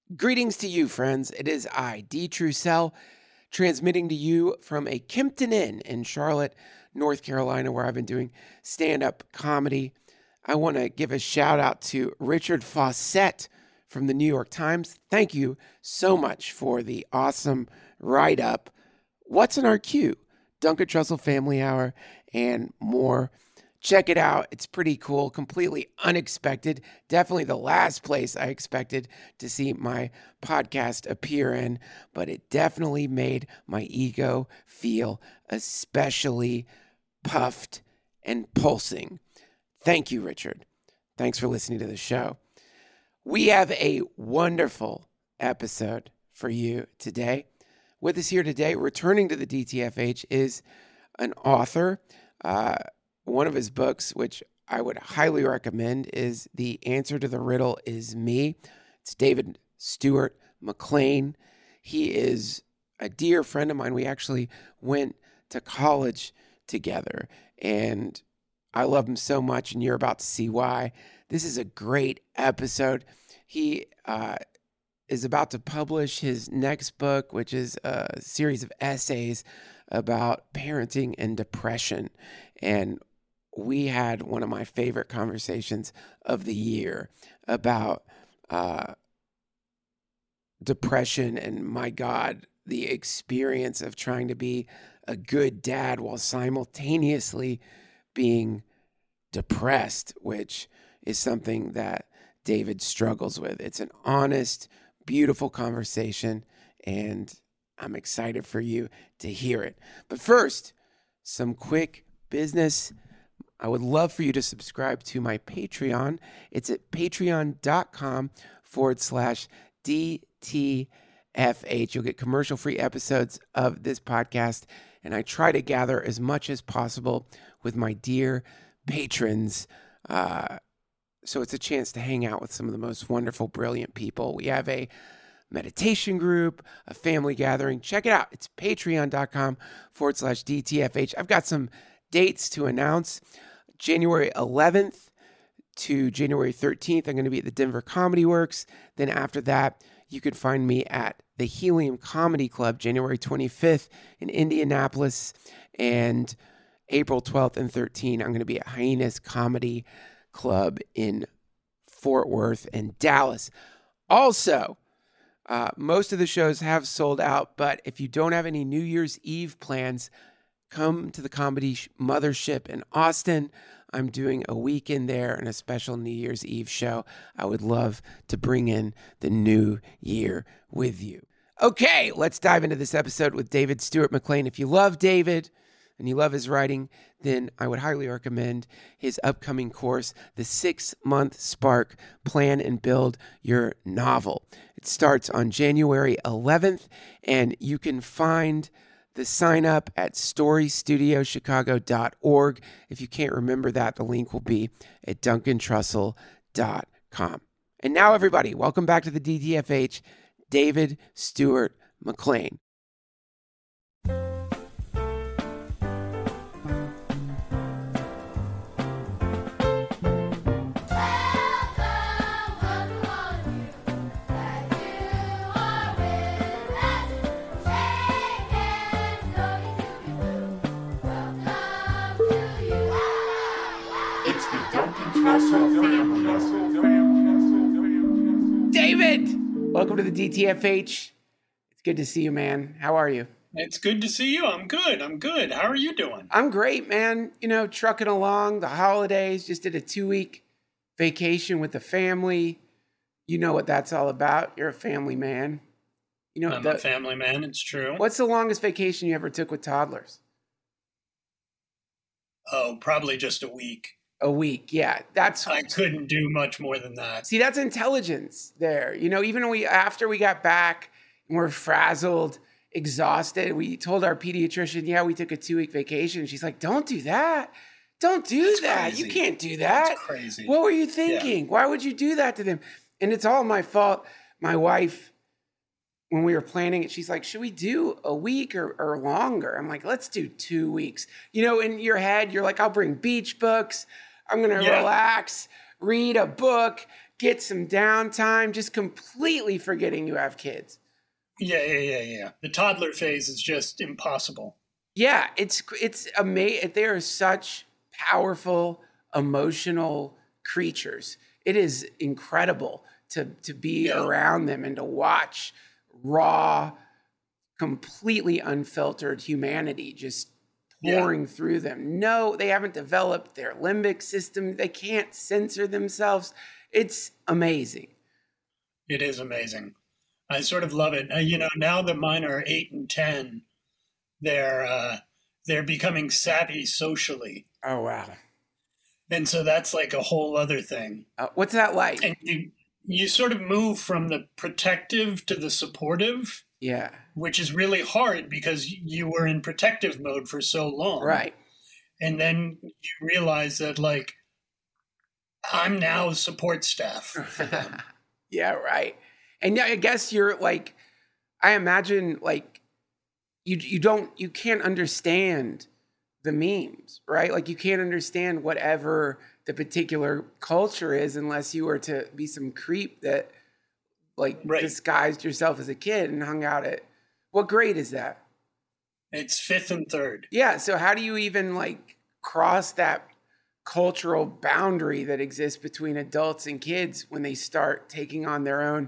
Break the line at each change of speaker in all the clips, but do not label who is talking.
Greetings to you, friends. It is I, D. Trussell, transmitting to you from a Kimpton Inn in Charlotte, North Carolina, where I've been doing stand-up comedy. I want to give a shout out to Richard Fawcett from the New York Times. Thank you so much for the awesome write-up. What's in our queue? Duncan Trussell Family Hour and more. Check it out. It's pretty cool, completely unexpected. Definitely the last place I expected to see my podcast appear in, but it definitely made my ego feel especially puffed and pulsing. Thank you, Richard. Thanks for listening to the show. We have a wonderful episode for you today. With us here today, returning to the DTFH, is an author. One of his books, which I would highly recommend, is The Answer to the Riddle Is Me. It's David Stewart McLean. He is a dear friend of mine. We actually went to college together, and I love him so much, and you're about to see why. This is a great episode. He is about to publish his next book, which is a series of essays about parenting and depression. And we had one of my favorite conversations of the year about depression and, my God, the experience of trying to be a good dad while simultaneously being depressed, which is something that David struggles with. It's an honest, beautiful conversation, and I'm excited for you to hear it. But first, some quick business. I would love for you to subscribe to my Patreon. It's at patreon.com/DTFH. You'll get commercial-free episodes of this podcast, and I try to gather as much as possible with my dear patrons. So it's a chance to hang out with some of the most wonderful, brilliant people. We have a meditation group, a family gathering. Check it out. It's patreon.com/DTFH. I've got some dates to announce. January 11th to January 13th, I'm going to be at the Denver Comedy Works. Then after that, you can find me at the Helium Comedy Club, January 25th in Indianapolis. And April 12th and 13th, I'm going to be at Hyenas Comedy Club in Fort Worth and Dallas. Also, most of the shows have sold out, but if you don't have any New Year's Eve plans, come to the Comedy Mothership in Austin. I'm doing a weekend there and a special New Year's Eve show. I would love to bring in the new year with you. Okay, let's dive into this episode with David Stewart McLean. If you love David and you love his writing, then I would highly recommend his upcoming course, The 6-Month Spark, Plan and Build Your Novel. It starts on January 11th, and you can find the sign up at storystudiochicago.org. If you can't remember that, the link will be at duncantrussell.com. And now, everybody, welcome back to the DTFH, David Stewart McLean. David, welcome to the DTFH. It's good to see you, man. How are you?
It's good to see you. I'm good. How are you doing?
I'm great, man. You know, trucking along, the holidays, just did a 2-week vacation with the family. You know what that's all about. You're a family man. You know,
I'm a family man. It's true.
What's the longest vacation you ever took with toddlers?
Oh, probably just a week.
A week, yeah.
I couldn't do much more than that.
See, that's intelligence there. You know, even after we got back and we're frazzled, exhausted, we told our pediatrician, yeah, we took a 2-week vacation. She's like, don't do that. Don't do that.
Crazy.
You can't do that.
That's crazy.
What were you thinking? Yeah. Why would you do that to them? And it's all my fault. My wife, when we were planning it, she's like, should we do a week or longer? I'm like, let's do 2 weeks. You know, in your head, you're like, I'll bring beach books. I'm going to relax, read a book, get some downtime, just completely forgetting you have kids.
Yeah. The toddler phase is just impossible.
Yeah, it's amazing. They are such powerful, emotional creatures. It is incredible to be around them and to watch raw, completely unfiltered humanity just pouring through them. No, they haven't developed their limbic system. They can't censor themselves. It's amazing.
It is amazing. I sort of love it. Now that mine are 8 and 10, they're becoming savvy socially.
Oh, wow.
And so that's like a whole other thing.
What's that like?
And you sort of move from the protective to the supportive.
Yeah.
Which is really hard because you were in protective mode for so long.
Right.
And then you realize that, like, I'm now support staff for them.
Yeah, right. And I guess you're like, I imagine like you can't understand the memes, right? Like you can't understand whatever the particular culture is unless you were to be some creep that like disguised yourself as a kid and hung out at, what grade is that?
It's 5th and 3rd.
Yeah. So how do you even like cross that cultural boundary that exists between adults and kids when they start taking on their own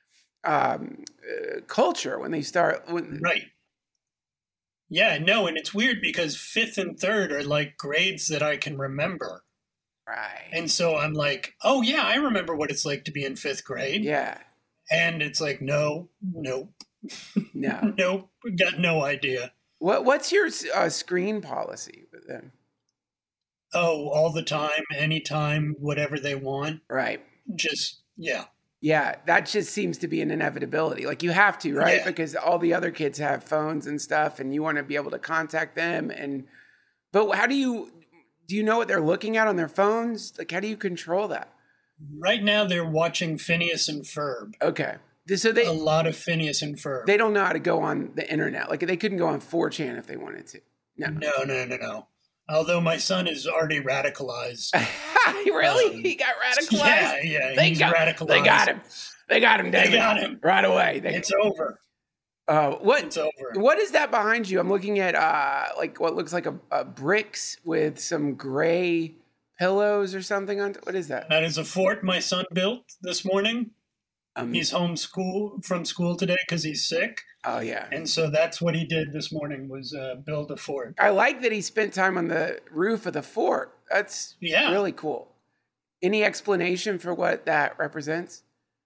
culture, when they start
right. Yeah, no, and it's weird because 5th and 3rd are like grades that I can remember.
Right.
And so I'm like, oh yeah, I remember what it's like to be in 5th grade.
Yeah.
And it's like, nope,
no,
nope, got no idea.
What's your screen policy with them?
Oh, all the time, anytime, whatever they want.
Right.
Just, yeah.
Yeah, that just seems to be an inevitability. Like you have to, right?
Yeah.
Because all the other kids have phones and stuff and you want to be able to contact them. But how do you know what they're looking at on their phones? Like, how do you control that?
Right now they're watching Phineas and Ferb.
Okay. So
a lot of Phineas and Ferb.
They don't know how to go on the internet. Like they couldn't go on 4chan if they wanted to.
No. Although my son is already radicalized.
Really? He got radicalized?
Yeah. He's radicalized.
They got him. They got him, David.
They got him.
Right away.
It's over.
It's
over.
What is that behind you? I'm looking at like what looks like a bricks with some gray pillows or something on. What is that?
That is a fort my son built this morning. He's from school today because he's sick.
Oh, yeah.
And so that's what he did this morning was build a fort.
I like that he spent time on the roof of the fort. That's really cool. Any explanation for what that represents?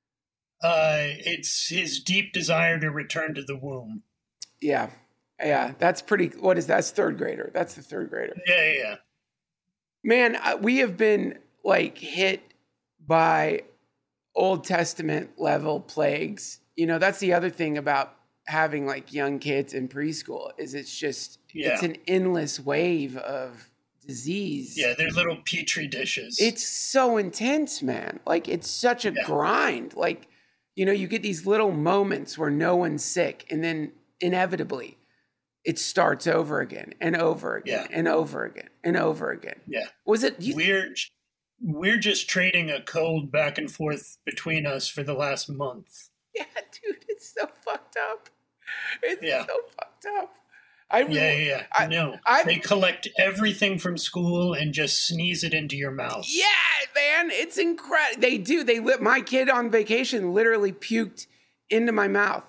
It's his deep desire to return to the womb.
Yeah. That's pretty. What is that? That's third grader. That's the third grader.
Yeah.
Man, we have been like hit by Old Testament level plagues. You know, that's the other thing about having like young kids in preschool is it's an endless wave of disease.
Yeah, they're little petri dishes.
It's so intense, man. Like it's such a grind. Like, you know, you get these little moments where no one's sick and then inevitably it starts over again and over again and over again and over again.
Yeah.
Was it
We're just trading a cold back and forth between us for the last month.
Yeah, dude, it's so fucked up. It's so fucked up.
They collect everything from school and just sneeze it into your mouth.
Yeah, man, it's incredible. They do. My kid on vacation literally puked into my mouth.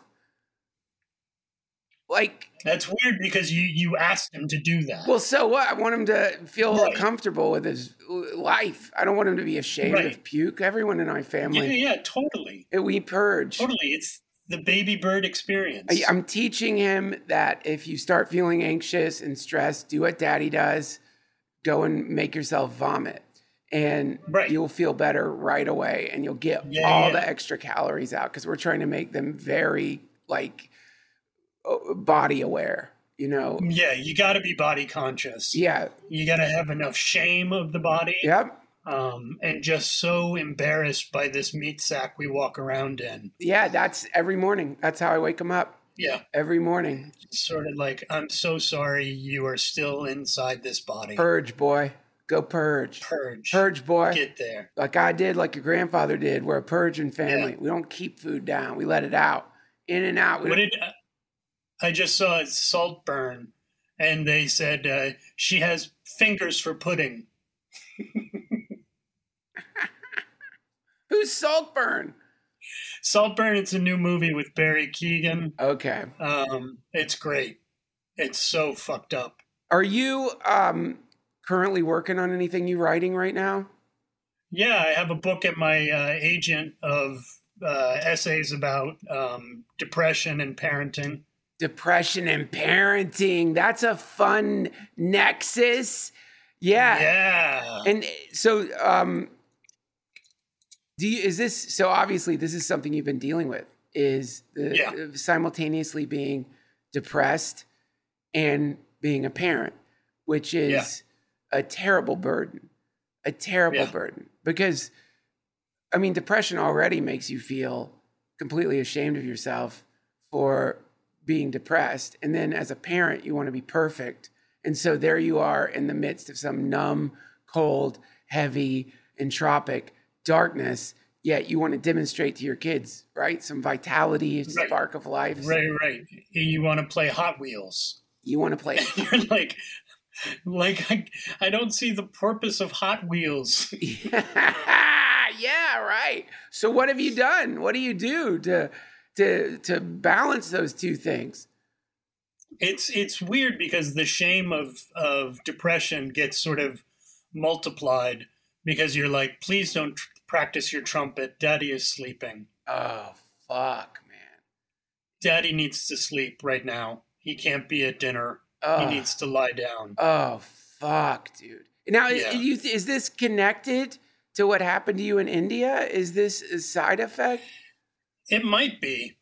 Like,
that's weird because you asked him to do that.
Well, so what? I want him to feel comfortable with his life. I don't want him to be ashamed of puke. Everyone in my family.
Yeah, totally.
We purge.
Totally. It's the baby bird experience.
I'm teaching him that if you start feeling anxious and stressed, do what daddy does. Go and make yourself vomit. And you'll feel better right away. And you'll get all the extra calories out because we're trying to make them very, like, body aware, you know?
Yeah, you got to be body conscious.
Yeah.
You got to have enough shame of the body.
Yep.
And just so embarrassed by this meat sack we walk around in.
Yeah, that's every morning. That's how I wake them up.
Yeah.
Every morning.
Sort of like, I'm so sorry you are still inside this body.
Purge, boy. Go purge.
Purge.
Purge, boy.
Get there.
Like I did, like your grandfather did. We're a purging family.
Yeah.
We don't keep food down. We let it out. In and out.
I just saw Saltburn, and they said she has fingers for pudding.
Who's Saltburn?
Saltburn, it's a new movie with Barry Keoghan.
Okay.
It's great. It's so fucked up.
Are you currently working on anything you writing right now?
Yeah, I have a book at my agent of essays about depression and parenting.
Depression and parenting. That's a fun nexus. Yeah.
Yeah.
And so so obviously this is something you've been dealing with, is simultaneously being depressed and being a parent, which is a terrible burden. A terrible burden. Because, I mean, depression already makes you feel completely ashamed of yourself for being depressed. And then as a parent, you want to be perfect. And so there you are in the midst of some numb, cold, heavy, entropic darkness, yet you want to demonstrate to your kids, right? Some vitality, a spark of life.
Right. You want to play Hot Wheels.
You want to play.
You're like I don't see the purpose of Hot Wheels.
Yeah, right. So what have you done? What do you do to balance those two things?
It's weird because the shame of depression gets sort of multiplied because you're like, please don't practice your trumpet. Daddy is sleeping.
Oh, fuck, man.
Daddy needs to sleep right now. He can't be at dinner. He needs to lie down.
Oh, fuck, dude. Now, is this connected to what happened to you in India? Is this a side effect?
It might be.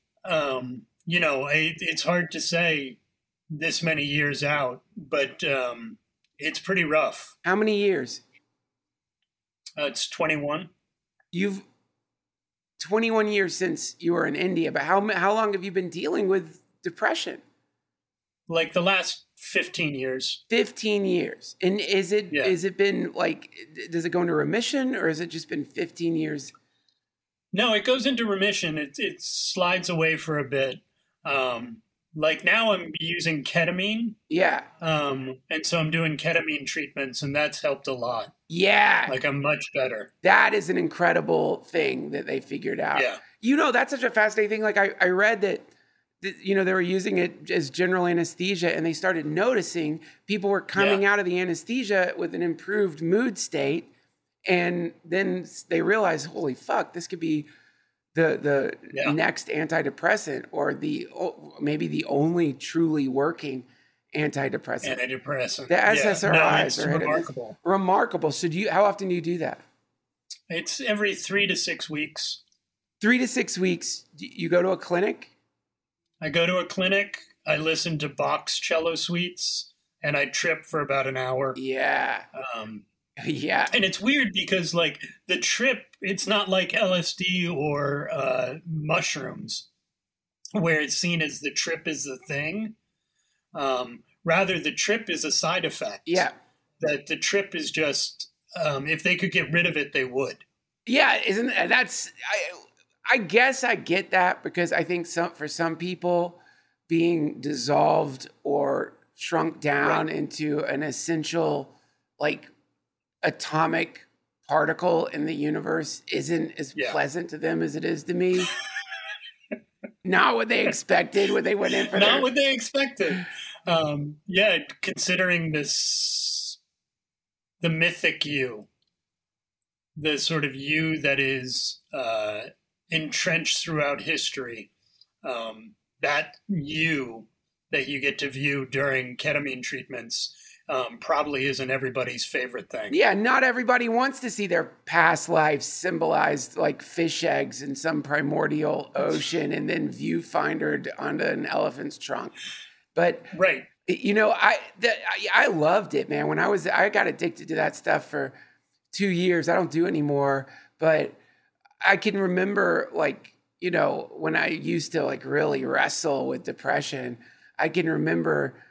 It's hard to say this many years out, but it's pretty rough.
How many years?
It's 21.
You've 21 years since you were in India, but how long have you been dealing with depression?
Like the last 15 years.
15 years. And is it been like, does it go into remission, or has it just been 15 years?
No, it goes into remission. It slides away for a bit. Like now I'm using ketamine.
Yeah.
And so I'm doing ketamine treatments, and that's helped a lot.
Yeah.
Like I'm much better.
That is an incredible thing that they figured out.
Yeah.
That's such a fascinating thing. Like I read that they were using it as general anesthesia, and they started noticing people were coming out of the anesthesia with an improved mood state. And then they realized, holy fuck, this could be the next antidepressant, or maybe the only truly working antidepressant. The SSRIs are
remarkable.
Remarkable. So how often do you do that?
It's every 3 to 6 weeks.
3 to 6 weeks. You go to a clinic?
I go to a clinic. I listen to Bach's cello suites, and I trip for about an hour.
Yeah. Yeah.
And it's weird because, like, the trip, it's not like LSD or mushrooms, where it's seen as the trip is the thing. Rather, the trip is a side effect.
Yeah.
That the trip is just, if they could get rid of it, they would.
Yeah. I guess I get that, because I think for some people, being dissolved or shrunk down into an essential, like, atomic particle in the universe isn't as pleasant to them as it is to me. Not what they expected when they went in for
Not what they expected. Considering this, the mythic you, the sort of you that is entrenched throughout history, that you that you get to view during ketamine treatments probably isn't everybody's favorite thing.
Yeah, not everybody wants to see their past lives symbolized like fish eggs in some primordial ocean and then viewfindered onto an elephant's trunk. But
right.
I loved it, man. When I got addicted to that stuff for 2 years. I don't do it anymore, but I can remember, like, when I used to like really wrestle with depression. I can remember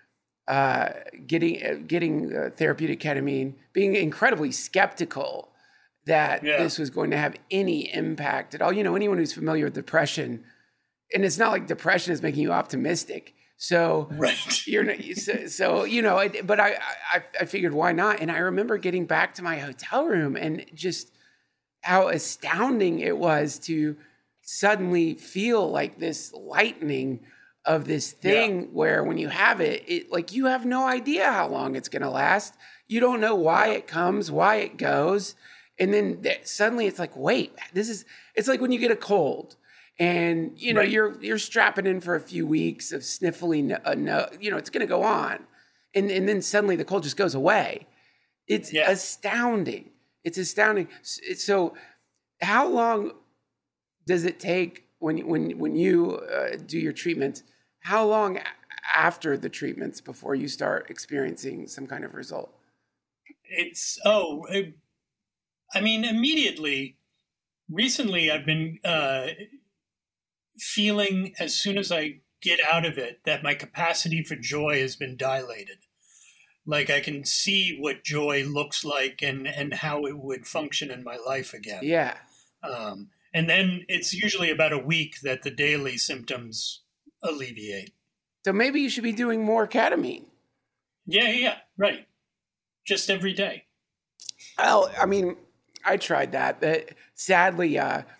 getting therapeutic ketamine, being incredibly skeptical that this was going to have any impact at all. You know, anyone who's familiar with depression, and it's not like depression is making you optimistic. So you're not, so you know, but I figured why not? And I remember getting back to my hotel room and just how astounding it was to suddenly feel like this lightning of this thing where when you have it like you have no idea how long it's going to last. You don't know why it comes, why it goes. And then suddenly it's like, wait, it's like when you get a cold and, you know, you're strapping in for a few weeks of sniffling, you know, it's going to go on. And then suddenly the cold just goes away. It's astounding. It's astounding. So how long does it take when you do your treatments? How long after the treatments before you start experiencing some kind of result?
I mean, immediately. Recently, I've been feeling as soon as I get out of it that my capacity for joy has been dilated. Like I can see what joy looks like and how it would function in my life again.
Yeah.
And then it's usually about a week that the daily symptoms alleviate.
So maybe you should be doing more ketamine.
Yeah, right. Just every day.
Well, I mean, I tried that, but sadly,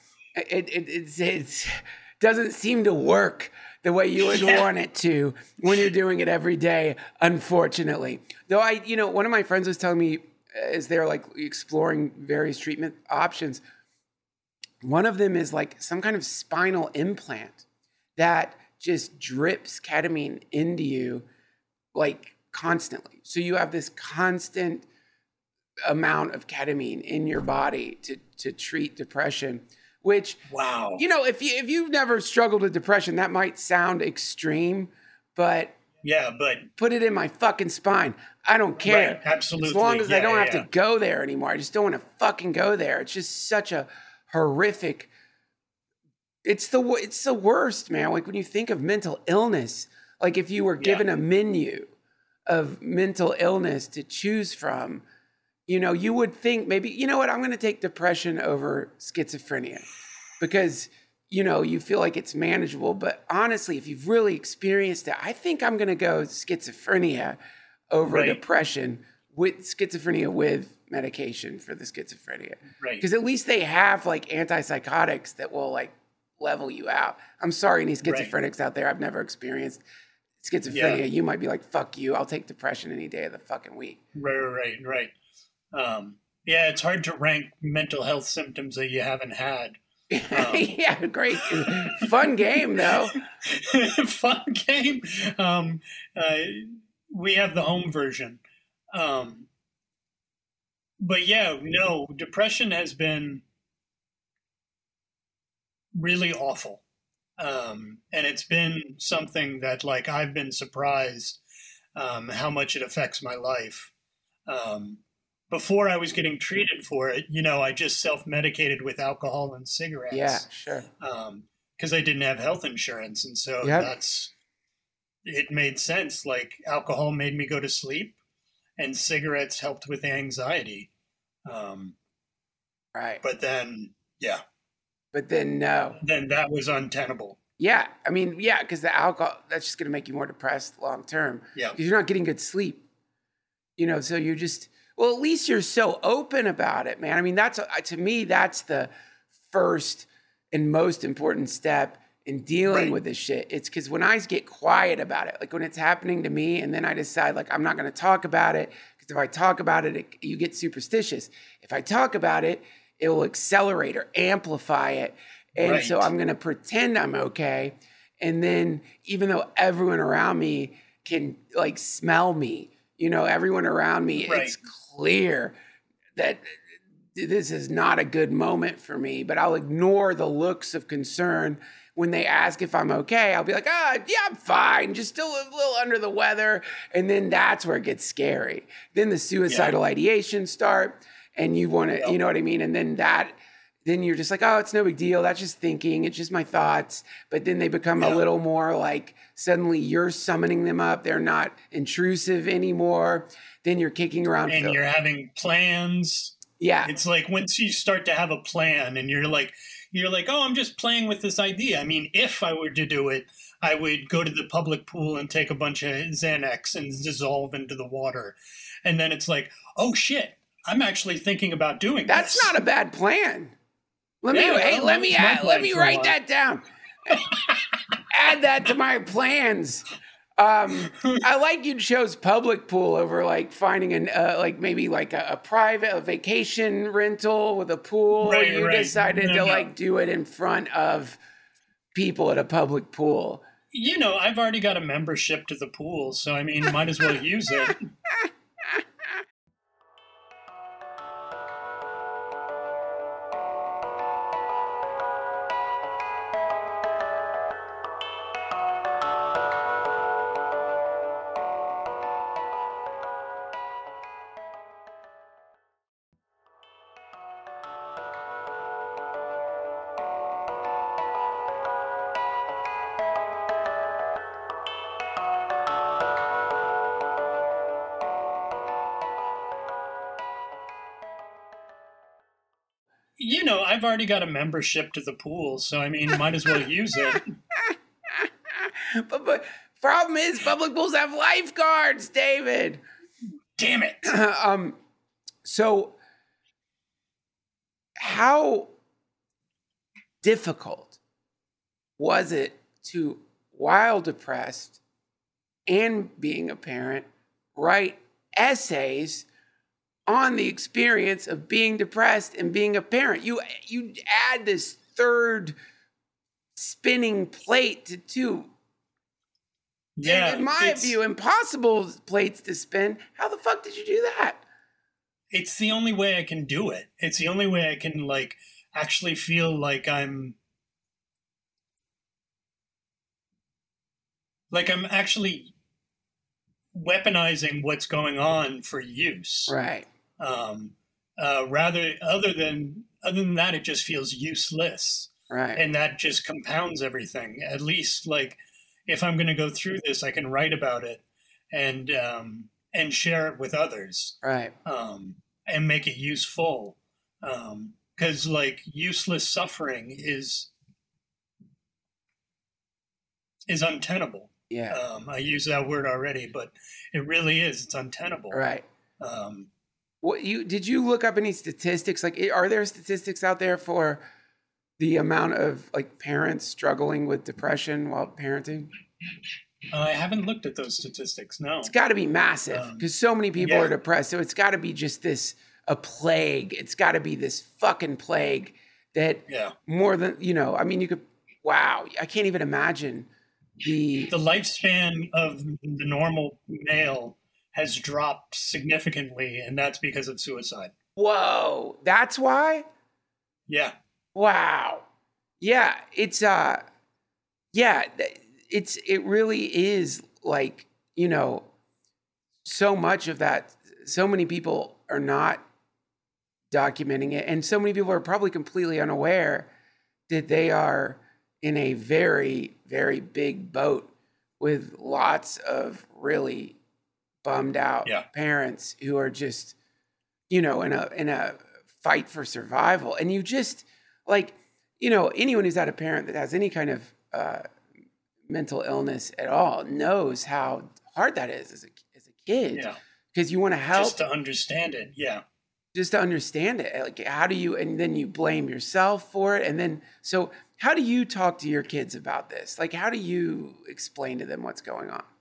it doesn't seem to work the way you would want it to when you're doing it every day, unfortunately. Though one of my friends was telling me as they're like exploring various treatment options, one of them is like some kind of spinal implant that just drips ketamine into you like constantly. So you have this constant amount of ketamine in your body to treat depression, which, you know, if you've never struggled with depression, that might sound extreme, but put it in my fucking spine. I don't care.
Right, absolutely.
As long as I don't have to go there anymore. I just don't want to fucking go there. It's just such a horrific. It's the worst, man. Like when you think of mental illness, like if you were given a menu of mental illness to choose from, you know, you would think maybe, you know what, I'm going to take depression over schizophrenia because, you know, you feel like it's manageable. But honestly, if you've really experienced it, I think I'm going to go schizophrenia over depression with medication for the schizophrenia. Right. Because at least they have like antipsychotics that will like level you out. I'm sorry, any schizophrenics out there. I've never experienced schizophrenia. Yeah. You might be like, fuck you. I'll take depression any day of the fucking week.
Right. Yeah, it's hard to rank mental health symptoms that you haven't had.
Yeah, great. Fun game, though.
Fun game. We have the home version. But yeah, no, depression has been really awful. And it's been something that, like, I've been surprised how much it affects my life. Before I was getting treated for it, you know, I just self-medicated with alcohol and cigarettes.
Yeah, sure.
Because I didn't have health insurance. And so it made sense. Like alcohol made me go to sleep and cigarettes helped with anxiety.
Right.
But then,
no.
Then that was untenable.
Yeah. I mean, yeah, because the alcohol, that's just going to make you more depressed long term.
Yeah.
Because you're not getting good sleep. You know, so you're just... Well, at least you're so open about it, man. I mean, to me, that's the first and most important step in dealing with this shit. It's because when I get quiet about it, like when it's happening to me, and then I decide, like, I'm not going to talk about it, because if I talk about it, you get superstitious. If I talk about it, it will accelerate or amplify it. And so I'm going to pretend I'm okay. And then even though everyone around me can, like, smell me, you know, everyone around me, it's clear that this is not a good moment for me, but I'll ignore the looks of concern when they ask if I'm okay. I'll be like, yeah, I'm fine, just still a little under the weather. And then that's where it gets scary. Then the suicidal ideations start and you want to, you know what I mean? And then that then you're just like, oh, it's no big deal. That's just thinking. It's just my thoughts. But then they become a little more like suddenly you're summoning them up. They're not intrusive anymore. Then you're kicking around.
And you're having plans.
Yeah.
It's like once you start to have a plan and you're like, oh, I'm just playing with this idea. I mean, if I were to do it, I would go to the public pool and take a bunch of Xanax and dissolve into the water. And then it's like, oh shit, I'm actually thinking about doing
That's
this.
not a bad plan. Let me write that down. Add that to my plans. I like you chose public pool over like finding maybe a private vacation rental with a pool.
Right,
you decided to like do it in front of people at a public pool.
You know, I've already got a membership to the pool, so I mean, might as well use it. You know, I've already got a membership to the pool, so I mean, might as well use it.
But problem is, public pools have lifeguards, David.
Damn it.
So how difficult was it to, while depressed and being a parent, write essays on the experience of being depressed and being a parent? You add this third spinning plate to two.
Yeah,
in my view, impossible plates to spin. How the fuck did you do that?
It's the only way I can do it. It's the only way I can like actually feel like I'm actually weaponizing what's going on for use.
Right.
Other than that, it just feels useless.
Right.
And that just compounds everything. At least like if I'm going to go through this, I can write about it and share it with others.
Right.
And make it useful. Because like useless suffering is untenable.
Yeah.
I use that word already, but it really is. It's untenable.
Right. Did you look up any statistics? Like, are there statistics out there for the amount of like parents struggling with depression while parenting?
I haven't looked at those statistics. No,
it's got to be massive because so many people are depressed. So it's got to be just a plague. It's got to be this fucking plague that more than, I mean, wow, I can't even imagine the
lifespan of the normal male has dropped significantly, and that's because of suicide.
Whoa, that's why?
Yeah.
Wow. Yeah, it really is like, so much of that, so many people are not documenting it, and so many people are probably completely unaware that they are in a very, very big boat with lots of really bummed out parents who are just, in a fight for survival. And you just like, anyone who's had a parent that has any kind of mental illness at all knows how hard that is as a kid.
Yeah.
Because you want to help.
Just to understand it. Yeah.
Just to understand it. Like, how do you, and then you blame yourself for it. And then, so how do you talk to your kids about this? Like, how do you explain to them what's going on?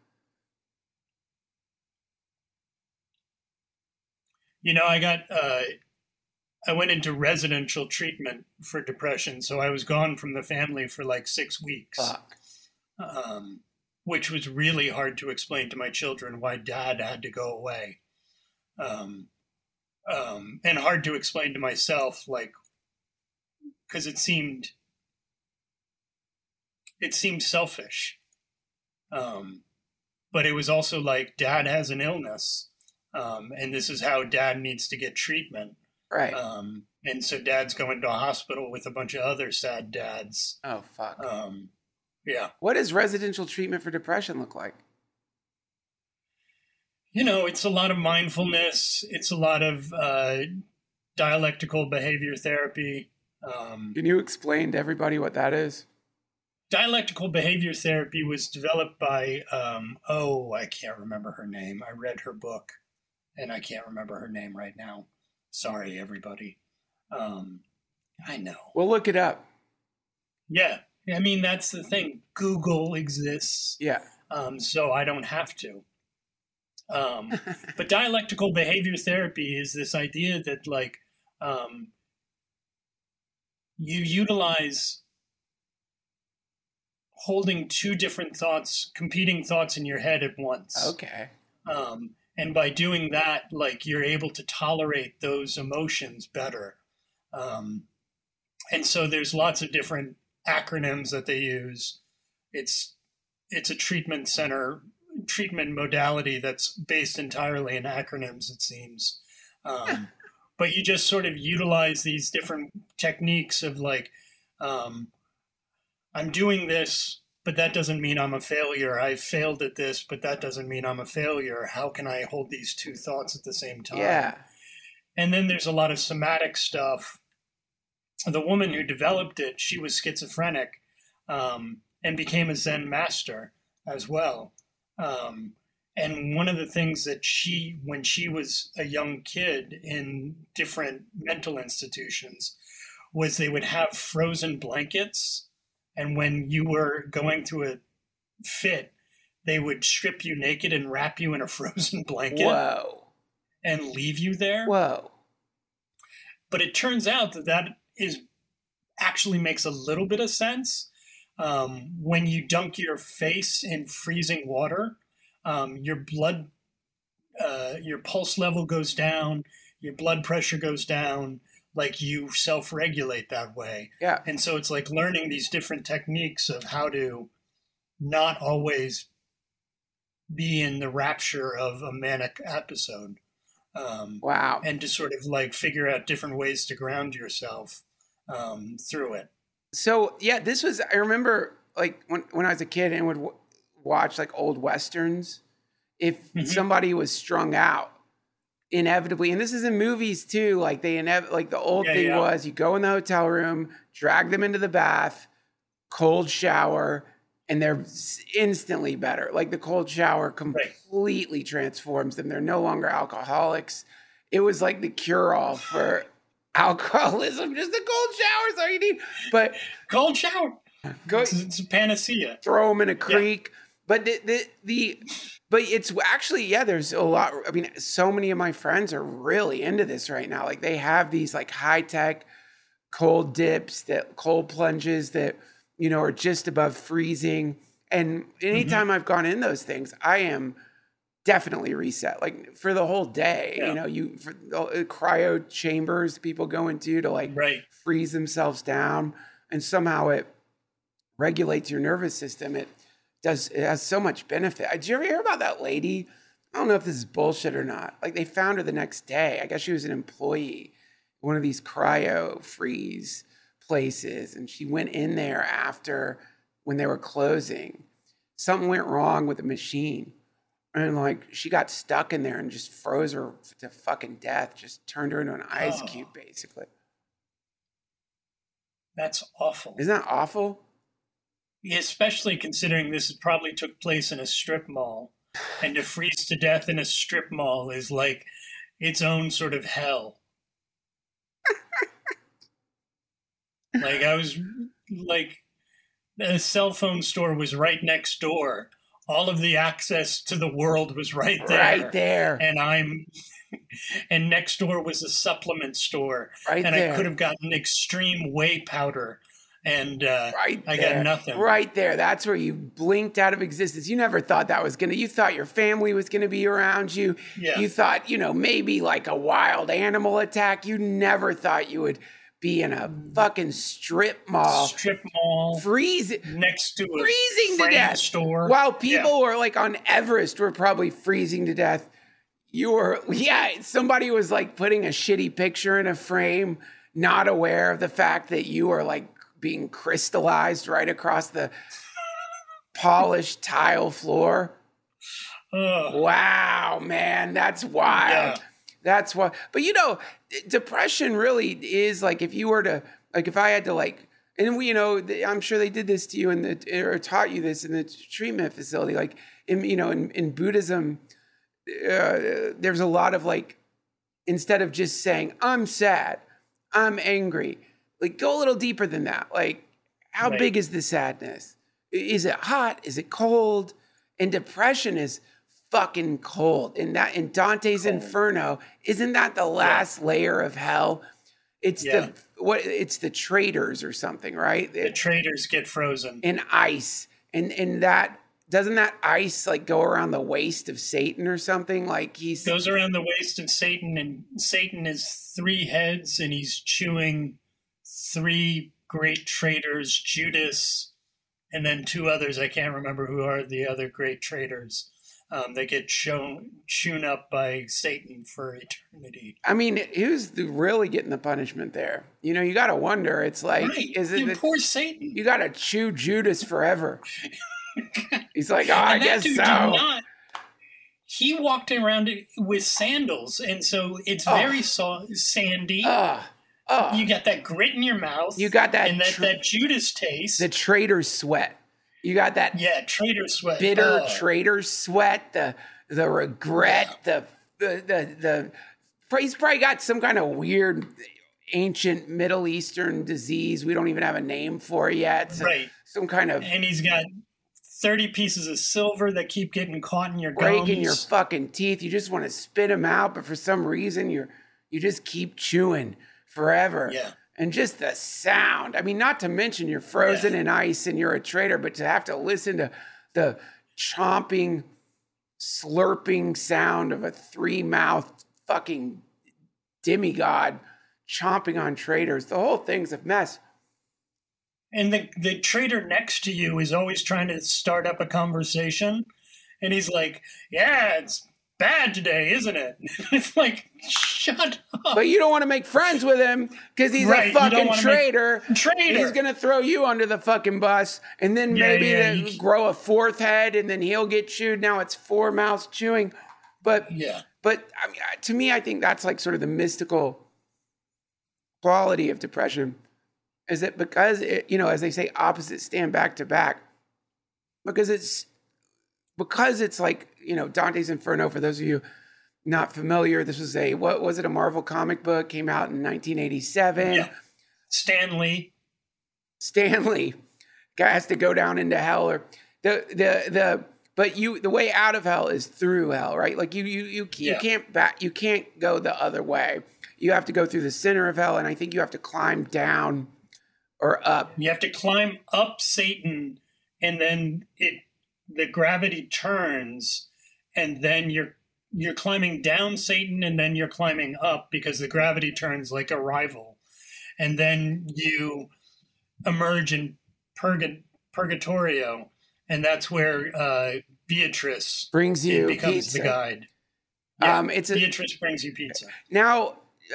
I went into residential treatment for depression. So I was gone from the family for like 6 weeks.
Fuck.
Which was really hard to explain to my children why dad had to go away. And hard to explain to myself, like, because it seemed selfish. But it was also like, dad has an illness, and this is how dad needs to get treatment.
Right.
And so dad's going to a hospital with a bunch of other sad dads.
Oh, fuck.
Yeah.
What does residential treatment for depression look like?
It's a lot of mindfulness. It's a lot of dialectical behavior therapy.
Can you explain to everybody what that is?
Dialectical behavior therapy was developed by, I can't remember her name. I read her book, and I can't remember her name right now. Sorry, everybody. I know.
We'll look it up.
Yeah. I mean, that's the thing. Google exists.
Yeah.
So I don't have to. But dialectical behavior therapy is this idea that, like, you utilize holding two different thoughts, competing thoughts in your head at once.
Okay.
And by doing that, like, you're able to tolerate those emotions better. And so there's lots of different acronyms that they use. It's a treatment modality that's based entirely in acronyms, it seems. But you just sort of utilize these different techniques of, like, I'm doing this, but that doesn't mean I'm a failure. I failed at this, but that doesn't mean I'm a failure. How can I hold these two thoughts at the same time?
Yeah.
And then there's a lot of somatic stuff. The woman who developed it, she was schizophrenic, and became a Zen master as well. And one of the things that when she was a young kid in different mental institutions, was they would have frozen blankets. And when you were going through a fit, they would strip you naked and wrap you in a frozen blanket.
Whoa.
And leave you there.
Whoa.
But it turns out that actually makes a little bit of sense. When you dunk your face in freezing water, your pulse level goes down, your blood pressure goes down, like, you self-regulate that way.
Yeah.
And so it's like learning these different techniques of how to not always be in the rapture of a manic episode.
Wow.
And to sort of, like, figure out different ways to ground yourself through it.
So, yeah, I remember, like, when I was a kid and would watch, like, old Westerns, if somebody was strung out, inevitably, and this is in movies too, like, the old thing was you go in the hotel room, drag them into the bath, cold shower, and they're instantly better. Like, the cold shower completely transforms them. They're no longer alcoholics. It was like the cure-all for alcoholism. Just a cold shower is all you need. But
cold shower, it's a panacea.
Throw them in a creek. But but it's actually, there's a lot. I mean, so many of my friends are really into this right now. Like, they have these, like, high-tech cold dips, cold plunges that, are just above freezing. And anytime I've gone in those things, I am definitely reset, like, for the whole day. For the cryo chambers people go into to, like, freeze themselves down, and somehow it regulates your nervous system. It has so much benefit. Did you ever hear about that lady? I don't know if this is bullshit or not. Like, they found her the next day. I guess she was an employee, one of these cryo freeze places, and she went in there after, when they were closing. Something went wrong with the machine, and, like, she got stuck in there and just froze her to fucking death. Just turned her into an ice cube, basically.
That's awful.
Isn't that awful?
Especially considering this probably took place in a strip mall, and to freeze to death in a strip mall is like its own sort of hell. Like, I was like, the cell phone store was right next door. All of the access to the world was right there. Right there. And next door was a supplement store. Right and there. I could have gotten extreme whey powder. And I got nothing.
Right there. That's where you blinked out of existence. You never thought that was you thought your family was going to be around you. Yeah. You thought, maybe like a wild animal attack. You never thought you would be in a fucking strip mall. Freezing to death. Store. While people were, like, on Everest were probably freezing to death. Somebody was, like, putting a shitty picture in a frame not aware of the fact that you are like being crystallized right across the polished tile floor. Wow, man, that's wild.
Yeah.
That's why. But you know, depression really is like, if you were to, like, if I had to, like, and we, you know, I'm sure they did this to you or taught you this in the treatment facility. Like, in Buddhism, there's a lot of like, instead of just saying, I'm sad, I'm angry, like, go a little deeper than that. Like, how big is the sadness? Is it hot? Is it cold? And depression is fucking cold. And that, in Dante's Inferno, isn't that the last layer of hell? It's it's the traitors or something, right?
The traitors get frozen
in ice. And that, doesn't that ice like go around the waist of Satan or something? Like,
goes around the waist of Satan, and Satan is 3 heads, and he's chewing 3 great traitors, Judas, and then 2 others. I can't remember who are the other great traitors. They get chewed up by Satan for eternity.
I mean, who's really getting the punishment there? You know, you got to wonder. It's like,
right.
Is it
poor Satan?
You got to chew Judas forever. He's like, oh, I guess so.
He walked around with sandals, and so it's very sandy. You got that grit in your mouth.
You got that,
and that Judas taste.
The traitor's sweat. You got that,
traitor sweat,
bitter traitor sweat. The regret. He's probably got some kind of weird ancient Middle Eastern disease we don't even have a name for yet.
Right.
Some kind of,
and he's got 30 pieces of silver that keep getting caught in your gums.
Breaking your fucking teeth. You just want to spit them out, but for some reason you just keep chewing forever.
Yeah.
And just the sound. I mean, not to mention you're frozen in ice and you're a traitor, but to have to listen to the chomping, slurping sound of a 3-mouthed fucking demigod chomping on traitors. The whole thing's a mess.
And the traitor next to you is always trying to start up a conversation. And he's like, yeah, it's bad today, isn't it? It's like, shut up.
But you don't want to make friends with him because he's a fucking traitor. He's going to throw you under the fucking bus. And then maybe grow a 4th head and then he'll get chewed. Now it's 4 mouths chewing. But I mean, to me, I think that's like sort of the mystical quality of depression. Is that because, as they say, opposites stand back to back. Because it's like, Dante's Inferno, for those of you not familiar, this was a Marvel comic book, came out in 1987.
Yeah. Stan Lee.
Guy has to go down into hell, or the way out of hell is through hell, right? Like you can't go the other way. You have to go through the center of hell, and I think you have to climb down or up.
You have to climb up Satan, and then the gravity turns, and then you're climbing down Satan, and then you're climbing up because the gravity turns like a rival. And then you emerge in Purgatorio, and that's where Beatrice
brings you
becomes
pizza.
The guide. Yeah, Beatrice brings you pizza.
Now,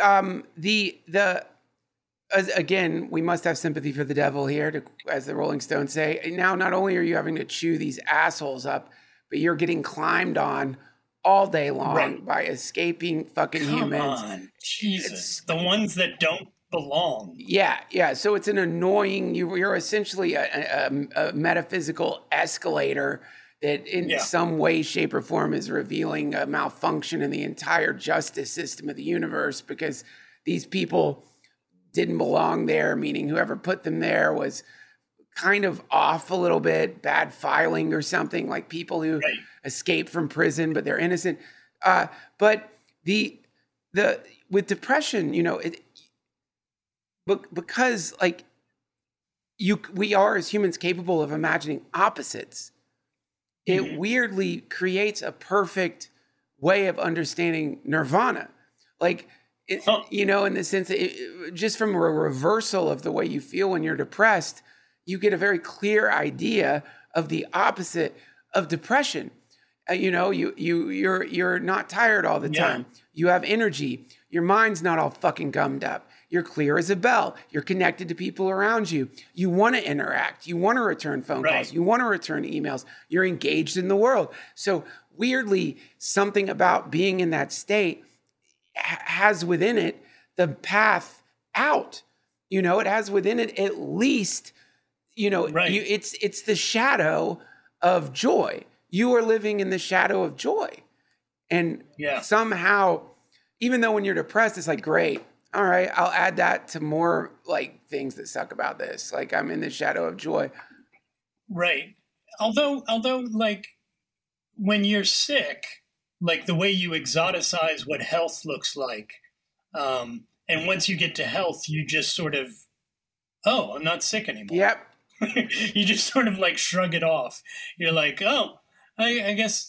again, we must have sympathy for the devil here, as the Rolling Stones say. Now, not only are you having to chew these assholes up, but you're getting climbed on all day long by escaping fucking humans.
Come on, Jesus. The ones that don't belong.
Yeah. So it's an annoying, you're essentially a metaphysical escalator that in some way, shape, or form is revealing a malfunction in the entire justice system of the universe, because these people didn't belong there, meaning whoever put them there was kind of off a little bit, bad filing or something, like people who escape from prison, but they're innocent. But with depression, because like we are as humans capable of imagining opposites, it weirdly creates a perfect way of understanding nirvana. Like, in the sense that just from a reversal of the way you feel when you're depressed, you get a very clear idea of the opposite of depression. You're not tired all the time. You have energy. Your mind's not all fucking gummed up. You're clear as a bell. You're connected to people around you. You want to interact. You want to return phone calls. You want to return emails. You're engaged in the world. So weirdly, something about being in that state has within it the path out. You know, it has within it at least, you know, it's the shadow of joy. You are living in the shadow of joy. And somehow, even though when you're depressed, it's like, great, all right, I'll add that to more like things that suck about this. Like I'm in the shadow of joy.
Right. Although like when you're sick, like the way you exoticize what health looks like, and once you get to health, you just sort of, oh, I'm not sick anymore.
Yep.
You just sort of like shrug it off. You're like, oh, I guess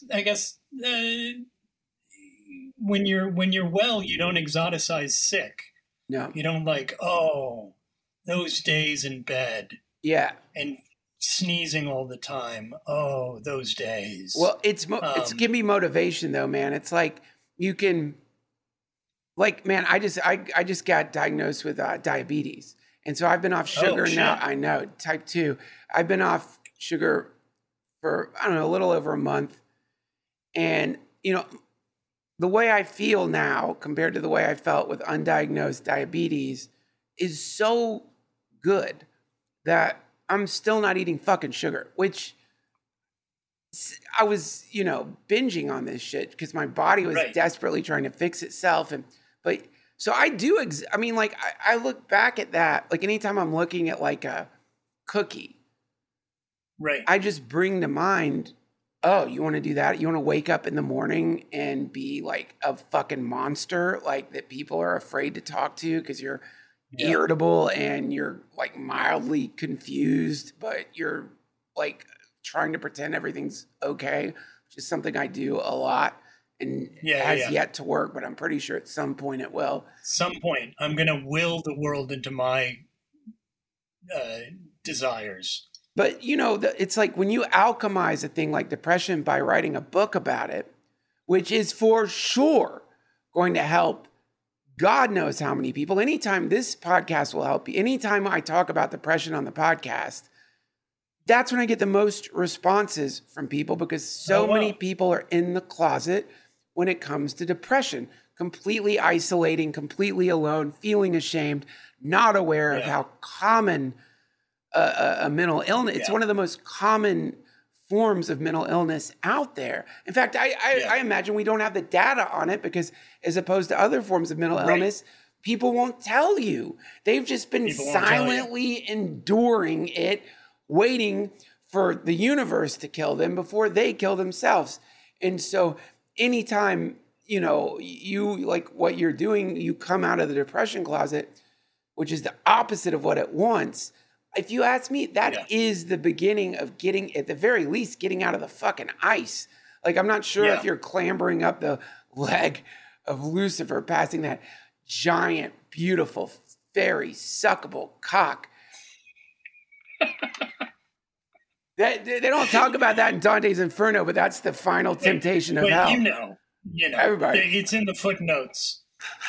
when you're well, you don't exoticize sick.
No.
You don't like, oh, those days in bed.
Yeah.
And sneezing all the time. Oh, those days.
Well, it can be motivation though, man. It's like you can, like, man, I just got diagnosed with diabetes. And so I've been off sugar now. I know, type 2. I've been off sugar for, I don't know, a little over a month. And, you know, the way I feel now compared to the way I felt with undiagnosed diabetes is so good that I'm still not eating fucking sugar, which I was, you know, binging on this shit because my body was desperately trying to fix itself. But so I do, I mean, like, I look back at that, like anytime I'm looking at like a cookie, I just bring to mind, oh, you want to do that? You want to wake up in the morning and be like a fucking monster, like that people are afraid to talk to because you're irritable and you're like mildly confused, but you're like trying to pretend everything's okay, which is something I do a lot and has yet to work, but I'm pretty sure at some point it will.
Some point, I'm going to will the world into my desires.
But, you know, it's like when you alchemize a thing like depression by writing a book about it, which is for sure going to help God knows how many people. Anytime this podcast will help you, anytime I talk about depression on the podcast, that's when I get the most responses from people because so many people are in the closet when it comes to depression, completely isolating, completely alone, feeling ashamed, not aware of how common a mental illness. It's one of the most common forms of mental illness out there. In fact, I imagine we don't have the data on it because as opposed to other forms of mental illness, people won't tell you. They've just been silently enduring it, waiting for the universe to kill them before they kill themselves. And so anytime, you know, you like what you're doing, you come out of the depression closet, which is the opposite of what it wants. If you ask me, that is the beginning of getting, at the very least, getting out of the fucking ice. Like, I'm not sure if you're clambering up the leg of Lucifer, passing that giant, beautiful, very suckable cock. They don't talk about that in Dante's Inferno, but that's the final temptation of hell.
You know,
everybody.
It's in the footnotes.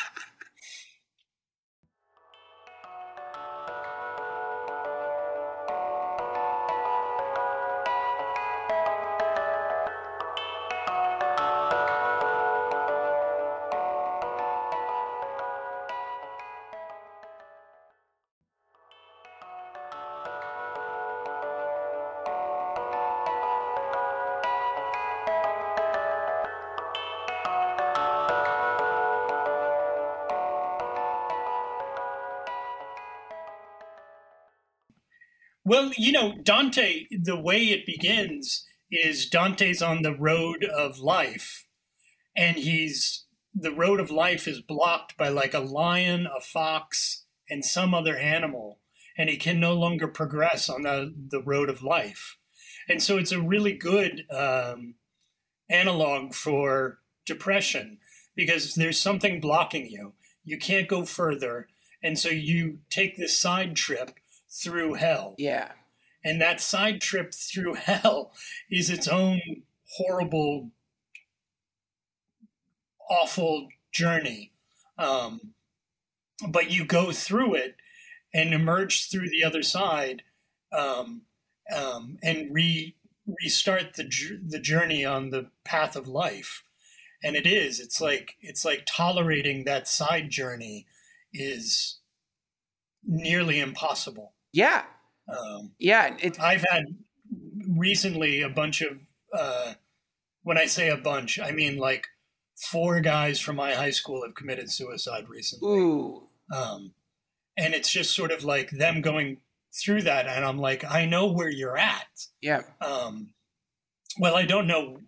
Well, you know, Dante, the way it begins is Dante's on the road of life, and the road of life is blocked by like a lion, a fox, and some other animal, and he can no longer progress on the road of life. And so it's a really good analog for depression because there's something blocking you. You can't go further, and so you take this side trip through hell.
Yeah.
And that side trip through hell is its own horrible, awful journey. but you go through it and emerge through the other side, um, and restart the journey on the path of life. And it's like tolerating that side journey is nearly impossible.
Yeah. Yeah.
I've had recently a bunch of, when I say a bunch, I mean like 4 guys from my high school have committed suicide recently.
Ooh.
And it's just sort of like them going through that. And I'm like, I know where you're at.
Yeah.
Well, I don't know.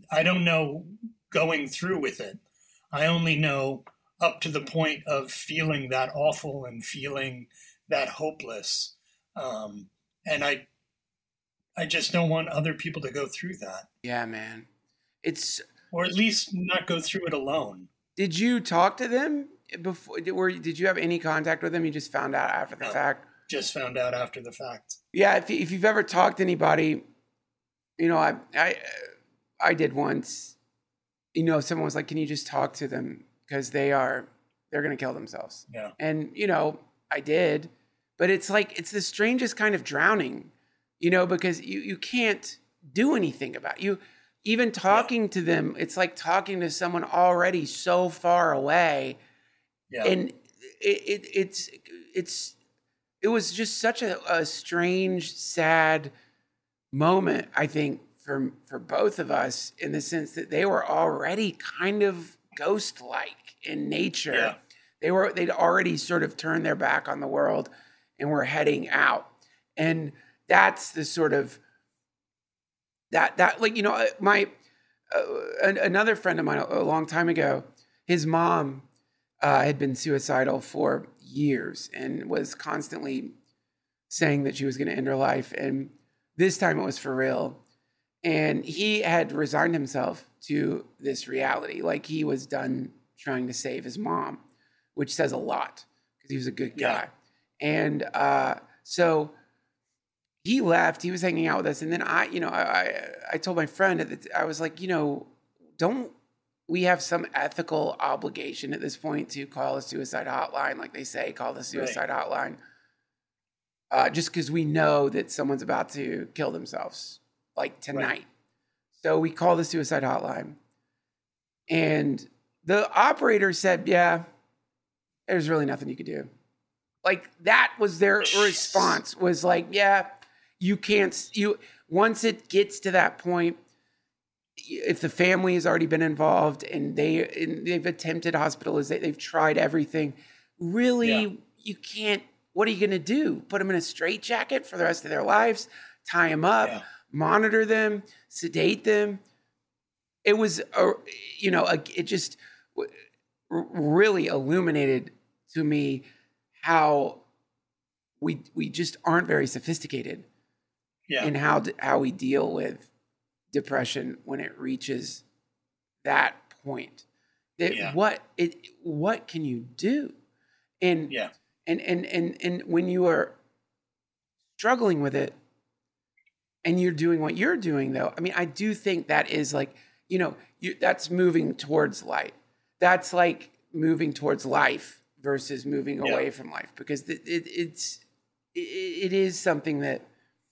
Going through with it. I only know up to the point of feeling that awful and feeling that hopeless. And I just don't want other people to go through that.
Yeah, man.
Or at least not go through it alone.
Did you talk to them before? Did you have any contact with them? You just found out after the fact?
Just found out after the fact.
Yeah, if you've ever talked to anybody, I did once. Someone was like, "Can you just talk to them because they're going to kill themselves?"
Yeah.
And I did, but it's like it's the strangest kind of drowning, because you can't do anything about it. Even talking to them, it's like talking to someone already so far away.
Yeah.
And it was just such a strange, sad moment, I think, for both of us, in the sense that they were already kind of ghost-like in nature. Yeah. They'd already sort of turned their back on the world and were heading out. And that's the sort of another friend of mine a long time ago, his mom had been suicidal for years and was constantly saying that she was going to end her life. And this time it was for real. And he had resigned himself to this reality. Like, he was done trying to save his mom, which says a lot because he was a good guy. Yeah. And so he left. He was hanging out with us. And then I told my friend, I was like, don't we have some ethical obligation at this point to call a suicide hotline? Like they say, call the suicide hotline. Just because we know that someone's about to kill themselves, like tonight. Right. So we call the suicide hotline. And the operator said, yeah, there's really nothing you could do. Like, that was their response, was like, yeah, you can't, once it gets to that point, if the family has already been involved and they've attempted hospitalization, they've tried everything, really, you can't, what are you going to do? Put them in a straitjacket for the rest of their lives, tie them up, monitor them, sedate them? It was, it just really illuminated to me how we just aren't very sophisticated in how we deal with depression when it reaches that point. What can you do? And when you are struggling with it and you're doing what you're doing, though, I mean, I do think that is like, that's moving towards light. That's like moving towards life versus moving away from life, because it is something that,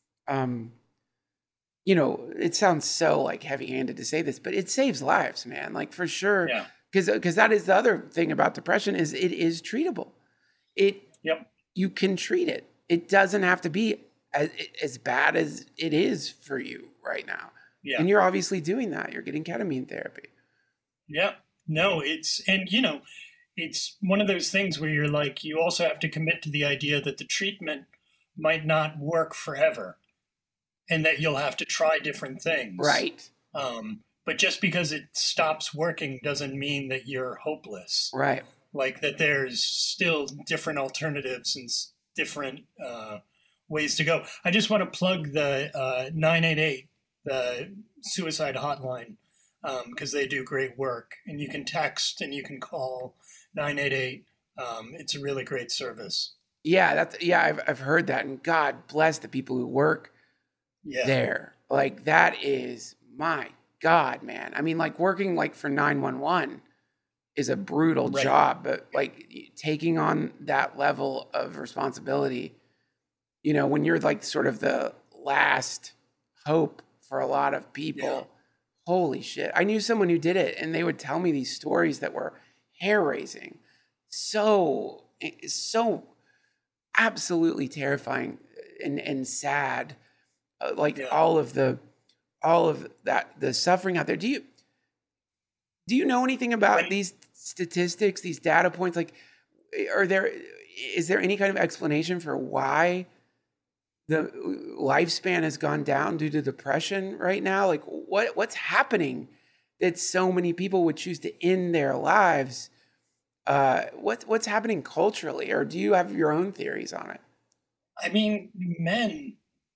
it sounds so like heavy-handed to say this, but it saves lives, man. Like, for sure. Yeah. Because that is the other thing about depression, is it is treatable. You can treat it. It doesn't have to be as bad as it is for you right now. Yeah. And you're obviously doing that. You're getting ketamine therapy.
Yeah. No, it's one of those things where you're like, you also have to commit to the idea that the treatment might not work forever and that you'll have to try different things.
Right.
But just because it stops working doesn't mean that you're hopeless.
Right.
Like, that there's still different alternatives and different ways to go. I just want to plug the 988, the suicide hotline, because they do great work. And you can text and you can call 988. It's a really great service.
Yeah, I've heard that, and God bless the people who work there. Like, that is, my God, man. I mean, like, working like for 911, is a brutal
Right.
job, but like taking on that level of responsibility, you know, when you're like sort of the last hope for a lot of people, holy shit. I knew someone who did it and they would tell me these stories that were hair raising. So absolutely terrifying and sad. Like
Yeah.
all of that, the suffering out there. Do you know anything about
When,
these statistics, these data points? Like, is there any kind of explanation for why the lifespan has gone down due to depression right now? Like, what's happening that so many people would choose to end their lives? What's happening culturally, or do you have your own theories on it?
I mean, men,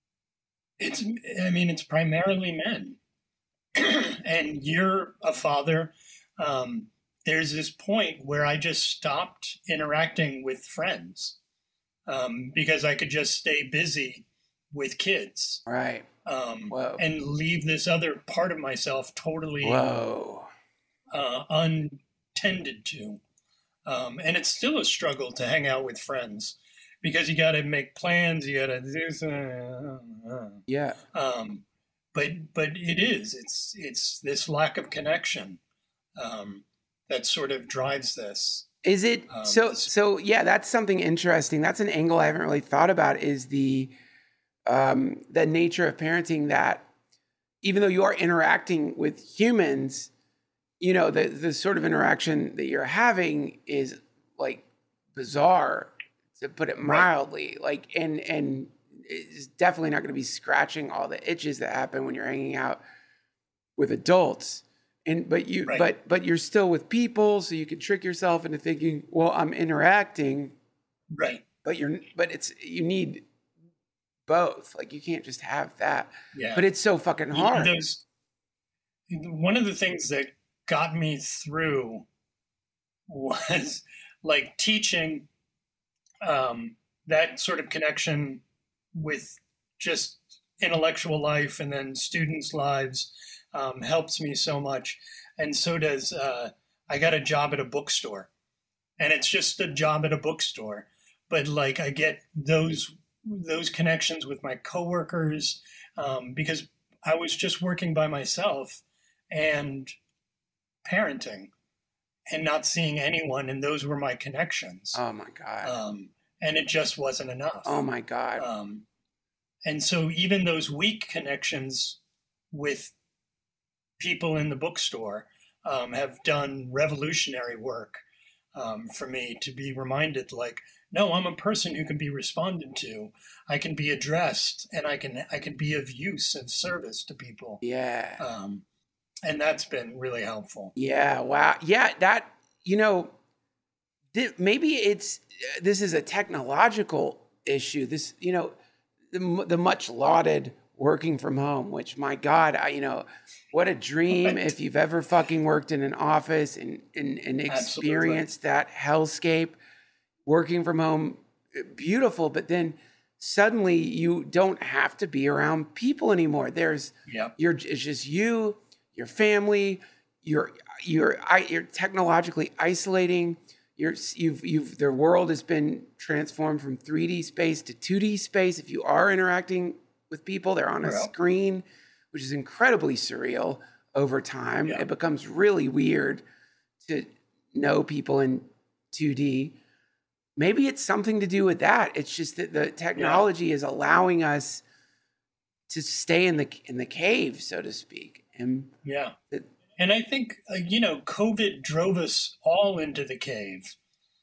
it's primarily men. And you're a father. Um, there's this point where I just stopped interacting with friends because I could just stay busy with kids
Right. Whoa.
and leave this other part of myself totally
Whoa.
untended to. And it's still a struggle to hang out with friends because you got to make plans, you got to do something.
Yeah.
But it's this lack of connection that sort of drives this.
Is it so yeah, that's something interesting. That's an angle I haven't really thought about, is the nature of parenting, that even though you are interacting with humans, you know, the sort of interaction that you're having is like bizarre, to put it mildly. Like, and it's definitely not going to be scratching all the itches that happen when you're hanging out with adults. And but you're still with people, so you can trick yourself into thinking, well, I'm interacting.
Right.
But you need both. Like, you can't just have that.
Yeah.
But it's so fucking hard.
One of the things that got me through was like teaching that sort of connection with just intellectual life and then students' lives helps me so much. And so does I got a job at a bookstore, and it's just a job at a bookstore, but like I get those connections with my coworkers because I was just working by myself and parenting and not seeing anyone, and those were my connections.
Oh my God.
And it just wasn't enough.
Oh my God.
And so even those weak connections with people in the bookstore have done revolutionary work for me, to be reminded, like, no, I'm a person who can be responded to. I can be addressed, and I can be of use and service to people.
Yeah.
And that's been really helpful.
Yeah. Wow. Yeah. That, you know, maybe this is a technological issue. This, you know, the much lauded working from home, which, my God, you know, what a dream if you've ever fucking worked in an office and experienced that hellscape. Working from home, beautiful, but then suddenly you don't have to be around people anymore. It's just you, your family, you're technologically isolating. The world has been transformed from 3D space to 2D space. If you are interacting with people, they're on a screen, which is incredibly surreal over time. It becomes really weird to know people in 2D. Maybe it's something to do with that. It's just that the technology is allowing us to stay in the cave, so to speak. And
I think COVID drove us all into the cave,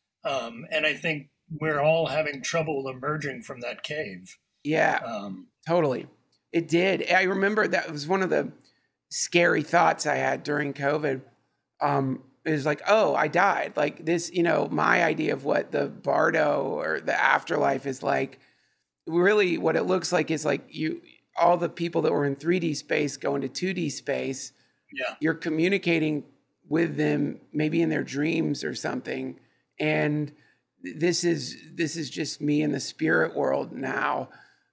and I think we're all having trouble emerging from that cave.
Yeah, totally. It did. I remember that was one of the scary thoughts I had during COVID. Is like, oh, I died. Like this, you know, my idea of what the Bardo or the afterlife is like, really what it looks like is like all the people that were in 3D space go into 2D space.
Yeah.
You're communicating with them, maybe in their dreams or something. And this is just me in the spirit world now.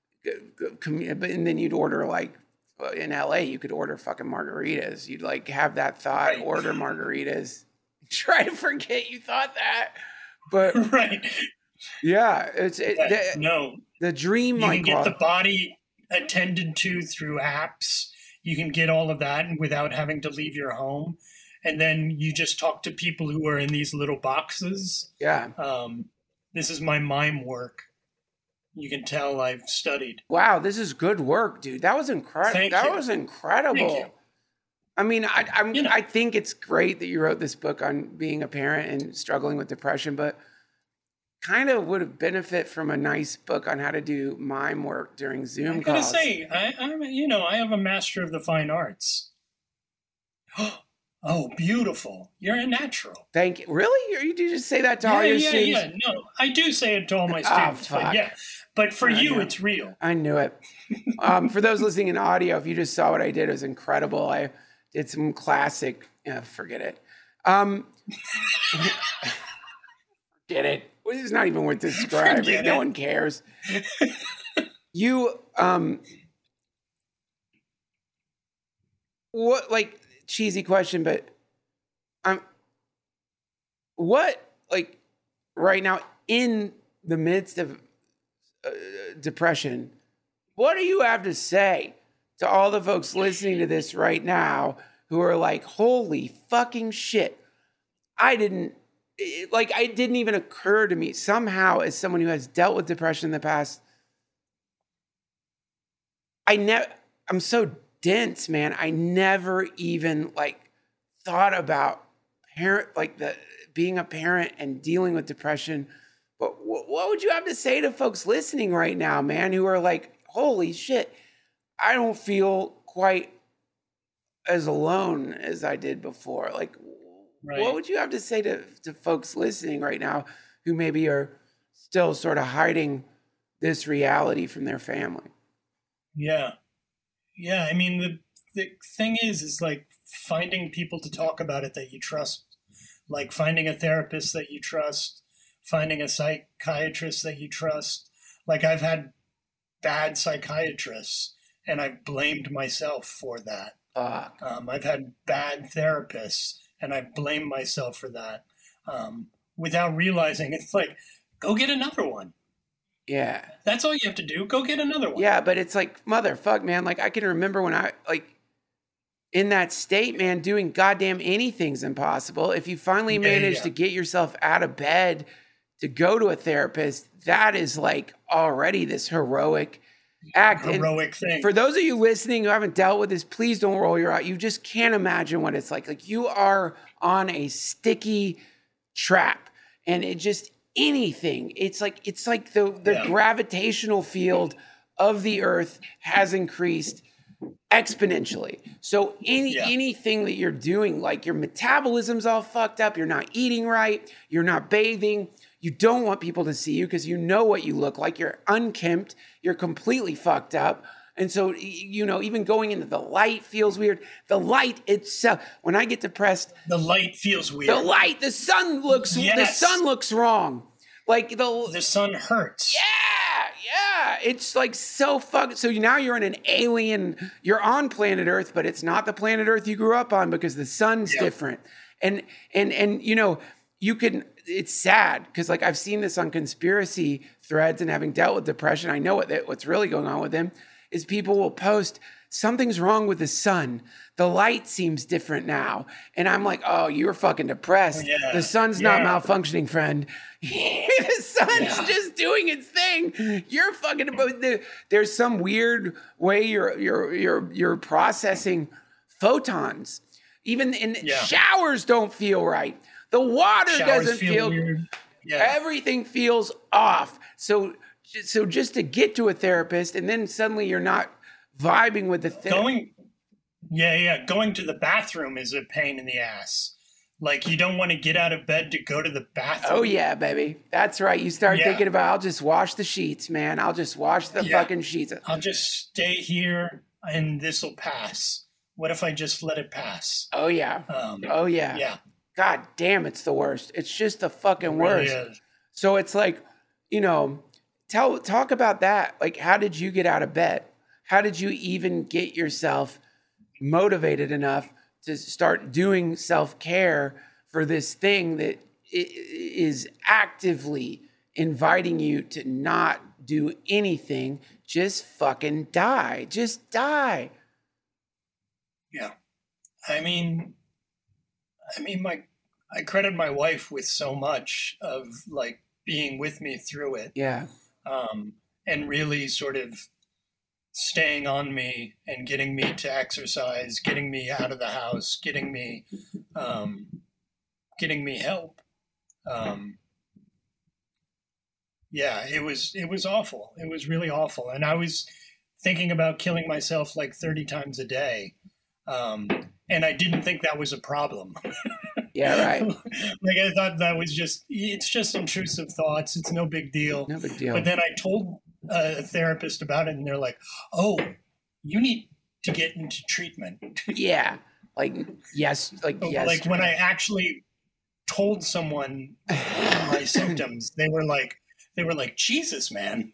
And then you'd order, like, in LA, you could order fucking margaritas. You'd like have that thought, order margaritas. try to forget you thought that. But
Right.
yeah,
No,
the dream.
you can get the body attended to through apps. You can get all of that without having to leave your home. And then you just talk to people who are in these little boxes.
Yeah.
This is my mime work. You can tell I've studied.
Wow, this is good work, dude. That was incredible. That was incredible.
Thank you.
I mean, I think it's great that you wrote this book on being a parent and struggling with depression, but kind of would have benefit from a nice book on how to do mime work during Zoom calls.
I gotta say, I have a master of the fine arts. Oh, beautiful! You're a natural.
Thank you. Really? Or you do just say that to all your students?
Yeah. No, I do say it to all my students. But yeah, but for you, it's real.
I knew it. For those listening in audio, if you just saw what I did, it was incredible. I did some classic. Forget it. Forget it. It's not even worth describing. No one cares. You what, like, cheesy question, but what, like, right now in the midst of depression, what do you have to say to all the folks listening to this right now who are like, holy fucking shit, it didn't even occur to me somehow, as someone who has dealt with depression in the past, I'm so dense, man. I never even thought about being a parent and dealing with depression. But what would you have to say to folks listening right now, man, who are like, holy shit, I don't feel quite as alone as I did before. Like, right. What would you have to say to folks listening right now who maybe are still sort of hiding this reality from their family?
Yeah. I mean, the thing is like finding people to talk about it that you trust, like finding a therapist that you trust, finding a psychiatrist that you trust. Like, I've had bad psychiatrists and I've blamed myself for that. I've had bad therapists and I blame myself for that without realizing. It's like, go get another one.
Yeah.
That's all you have to do. Go get another one.
Yeah, but it's like, motherfuck, man. Like, I can remember when I, in that state, man, doing goddamn anything's impossible. If you finally manage to get yourself out of bed to go to a therapist, that is already this heroic act.
Heroic thing.
For those of you listening who haven't dealt with this, please don't roll your eyes. You just can't imagine what it's like. Like, you are on a sticky trap, and it just anything. It's like the gravitational field of the earth has increased exponentially. So anything that you're doing, like your metabolism's all fucked up, you're not eating right, you're not bathing, you don't want people to see you because you know what you look like, you're unkempt, you're completely fucked up. And so, even going into the light feels weird. The light itself, when I get depressed,
the light feels weird.
The sun looks wrong. Like the
sun hurts.
Yeah. It's like so fucked. So now you're in an alien, you're on planet Earth, but it's not the planet Earth you grew up on because the sun's different. And you can, it's sad because I've seen this on conspiracy threads, and having dealt with depression, I know what's really going on with them is people will post, something's wrong with the sun. The light seems different now. And I'm like, oh, you're fucking depressed. Yeah. The sun's not malfunctioning, friend. The sun's just doing its thing. You're fucking, there's some weird way you're processing photons. Even in showers don't feel right. The water doesn't feel weird. Yeah. Everything feels off. So just to get to a therapist, and then suddenly you're not vibing with the thing.
Going to the bathroom is a pain in the ass. Like, you don't want to get out of bed to go to the bathroom.
Oh yeah, baby. That's right. You start thinking about, I'll just wash the sheets, man. I'll just wash the fucking sheets.
I'll just stay here and this will pass. What if I just let it pass?
Oh yeah. Yeah. God damn, it's the worst. It's just the fucking worst. Really is. So it's like, talk about that. Like, how did you get out of bed? How did you even get yourself motivated enough to start doing self-care for this thing that is actively inviting you to not do anything. Just fucking die. Just die.
Yeah. I mean, I credit my wife with so much of like being with me through it.
Yeah.
And really sort of staying on me and getting me to exercise, getting me out of the house, getting me help. Yeah, it was awful. It was really awful. And I was thinking about killing myself like 30 times a day. And I didn't think that was a problem.
Yeah, right.
Like I thought that was it's just intrusive thoughts. It's no big deal.
No big deal.
But then I told a therapist about it and they're like, oh, you need to get into treatment.
Yeah. Like, yes. Like, yes.
Like when I actually told someone my symptoms, they were like, Jesus, man,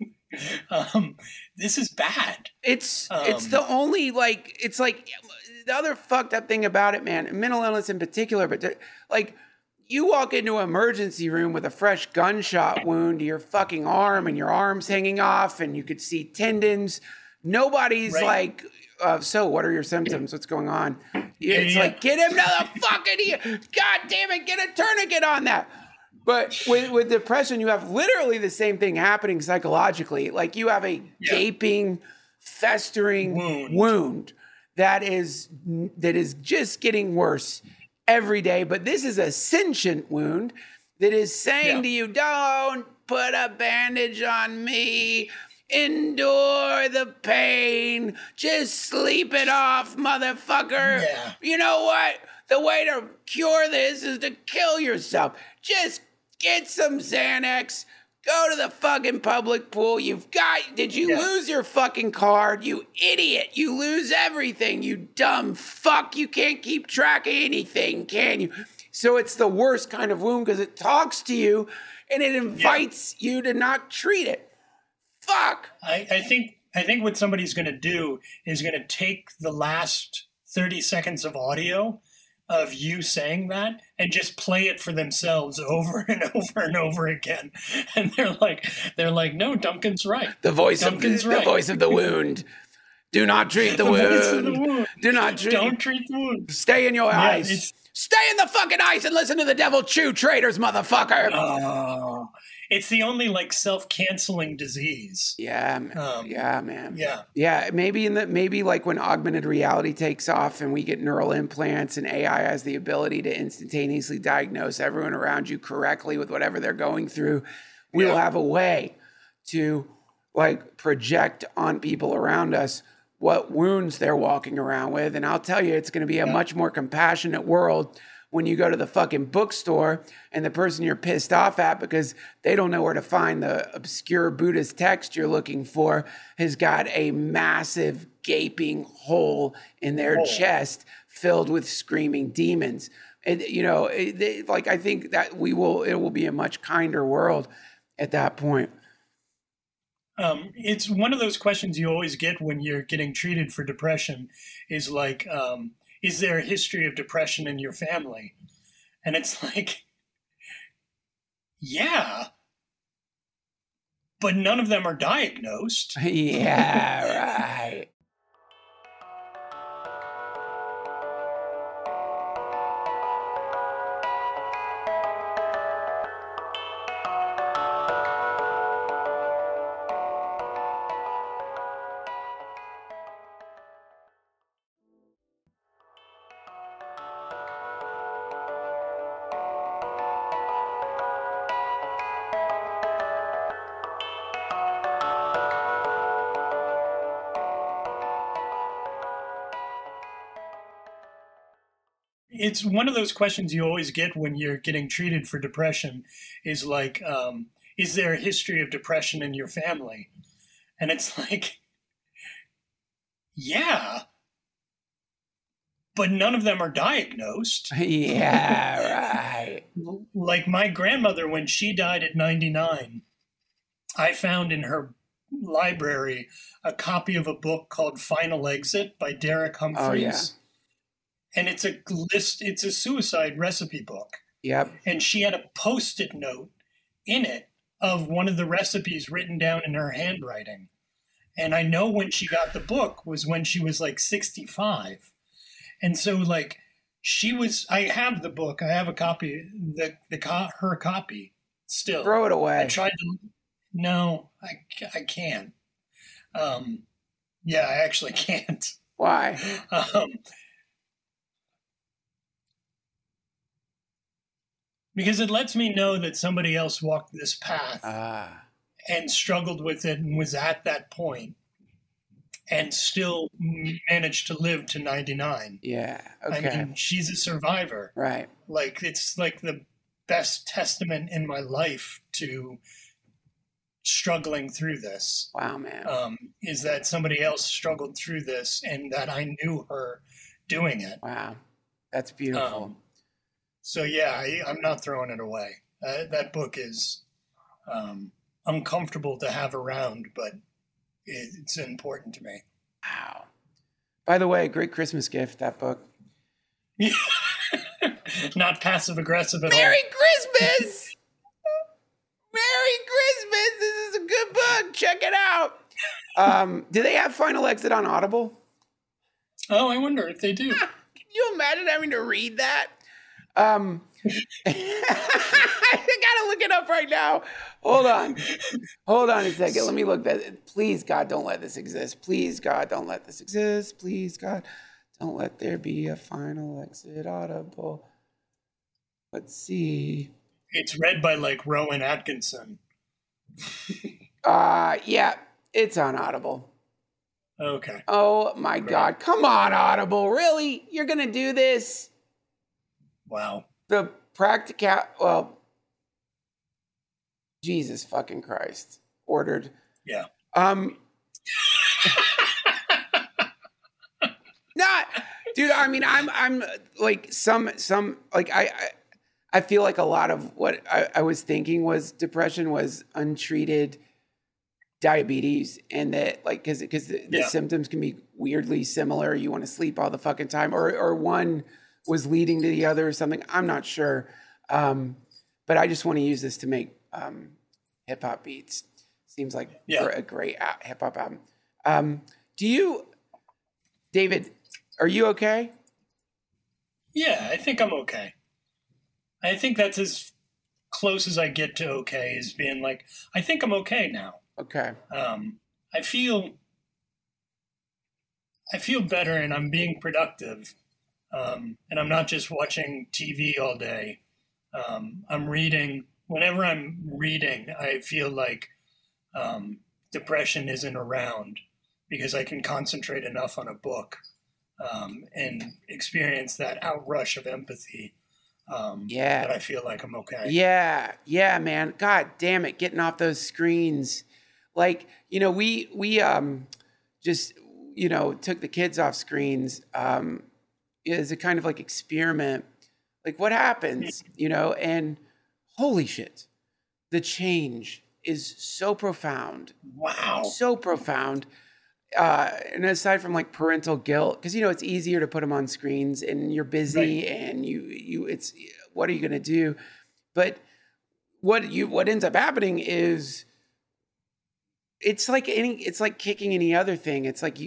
this is bad.
It's the only, like, it's like the other fucked up thing about it, man, mental illness in particular, but like you walk into an emergency room with a fresh gunshot wound to your fucking arm and your arm's hanging off and you could see tendons. Nobody's like, so what are your symptoms? What's going on? It's like, get him to the fucking, God damn it, get a tourniquet on that. But with depression, you have literally the same thing happening psychologically. Like you have a gaping, festering wound that is just getting worse every day. But this is a sentient wound that is saying to you, don't put a bandage on me. Endure the pain. Just sleep it off, motherfucker. Yeah. You know what? The way to cure this is to kill yourself. Just get some Xanax. Go to the fucking public pool. Did you lose your fucking card? You idiot. You lose everything, you dumb fuck. You can't keep track of anything, can you? So it's the worst kind of wound because it talks to you and it invites you to not treat it. Fuck.
I think what somebody's going to do is going to take the last 30 seconds of audio of you saying that and just play it for themselves over and over and over again. And they're like, no, Duncan's right.
The voice of the wound. Do not treat the wound. Don't
treat the wound.
Stay in your ice. Stay in the fucking ice and listen to the devil chew traitors, motherfucker.
Oh, it's the only like self-canceling disease.
Yeah, man.
Yeah.
Maybe like when augmented reality takes off and we get neural implants and AI has the ability to instantaneously diagnose everyone around you correctly with whatever they're going through, we will have a way to like project on people around us what wounds they're walking around with. And I'll tell you, it's going to be a much more compassionate world when you go to the fucking bookstore and the person you're pissed off at because they don't know where to find the obscure Buddhist text you're looking for has got a massive gaping hole in their chest filled with screaming demons. And, I think that it will be a much kinder world at that point.
It's one of those questions you always get when you're getting treated for depression is like, is there a history of depression in your family? And it's like, yeah, but none of them are diagnosed.
Yeah, right.
It's one of those questions you always get when you're getting treated for depression is like, is there a history of depression in your family? And it's like, yeah, but none of them are diagnosed.
Yeah, right.
Like my grandmother, when she died at 99, I found in her library a copy of a book called Final Exit by Derek Humphreys.
Oh,
and it's a suicide recipe book.
Yep.
And she had a Post-it note in it of one of the recipes written down in her handwriting. And I know when she got the book was when she was like 65. And so like I have the book. I have a copy, her copy still.
Throw it away.
I tried to, no, I can't. Yeah, I actually can't.
Why?
Because it lets me know that somebody else walked this path and struggled with it and was at that point and still managed to live to 99.
Yeah. Okay.
I mean, she's a survivor.
Right.
Like, it's like the best testament in my life to struggling through this.
Wow, man.
Is that somebody else struggled through this and that I knew her doing it.
Wow. That's beautiful.
So yeah, I'm not throwing it away. That book is uncomfortable to have around, but it's important to me.
Wow. By the way, great Christmas gift, that book.
Not passive aggressive at
Merry Christmas! Merry Christmas! This is a good book. Check it out. Do they have Final Exit on Audible?
Oh, I wonder if they do.
Can you imagine having to read that? I gotta look it up right now. Hold on a second. Let me look that. Please, God, don't let this exist. Please, God, don't let this exist. Please, God, don't let there be a Final Exit Audible. Let's see.
It's read by like Rowan Atkinson.
Yeah, it's on Audible.
Okay.
Oh my God. Come on, Audible. Really? You're gonna do this?
Wow.
The Jesus fucking Christ. Ordered.
Yeah.
Not, dude, I mean, I'm like some like I feel like a lot of what I was thinking was depression was untreated diabetes, and that like because the symptoms can be weirdly similar. You want to sleep all the fucking time, or one was leading to the other or something. I'm not sure. But I just want to use this to make hip hop beats. Seems like a great hip hop album. David, are you okay?
Yeah, I think I'm okay. I think that's as close as I get to okay, is being like, I think I'm okay now.
Okay.
I feel better, and I'm being productive. And I'm not just watching TV all day. I'm reading. Whenever I'm reading, I feel like depression isn't around because I can concentrate enough on a book and experience that outrush of empathy that I feel like I'm okay.
Yeah, man. God damn it, getting off those screens. Like, we just, took the kids off screens as a kind of like experiment. Like, what happens, and holy shit, the change is so profound.
Wow.
So profound. And aside from like parental guilt, because, it's easier to put them on screens and you're busy and it's, what are you going to do? But what ends up happening is it's like kicking any other thing. It's like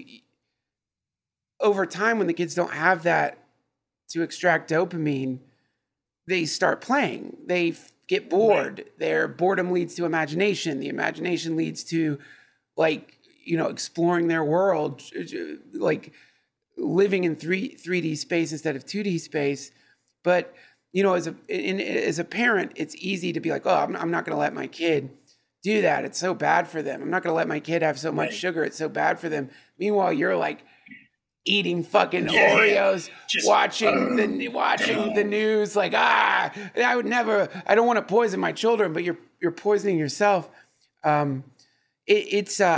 over time, when the kids don't have that to extract dopamine, they start playing. They get bored. Their boredom leads to imagination. The imagination leads to exploring their world, like living in 3D space instead of 2D space. But, as a parent, it's easy to be like, oh, I'm not going to let my kid do that. It's so bad for them. I'm not going to let my kid have so much sugar. It's so bad for them. Meanwhile, you're like eating fucking Oreos, watching the news. Like, I don't want to poison my children, but you're poisoning yourself. That's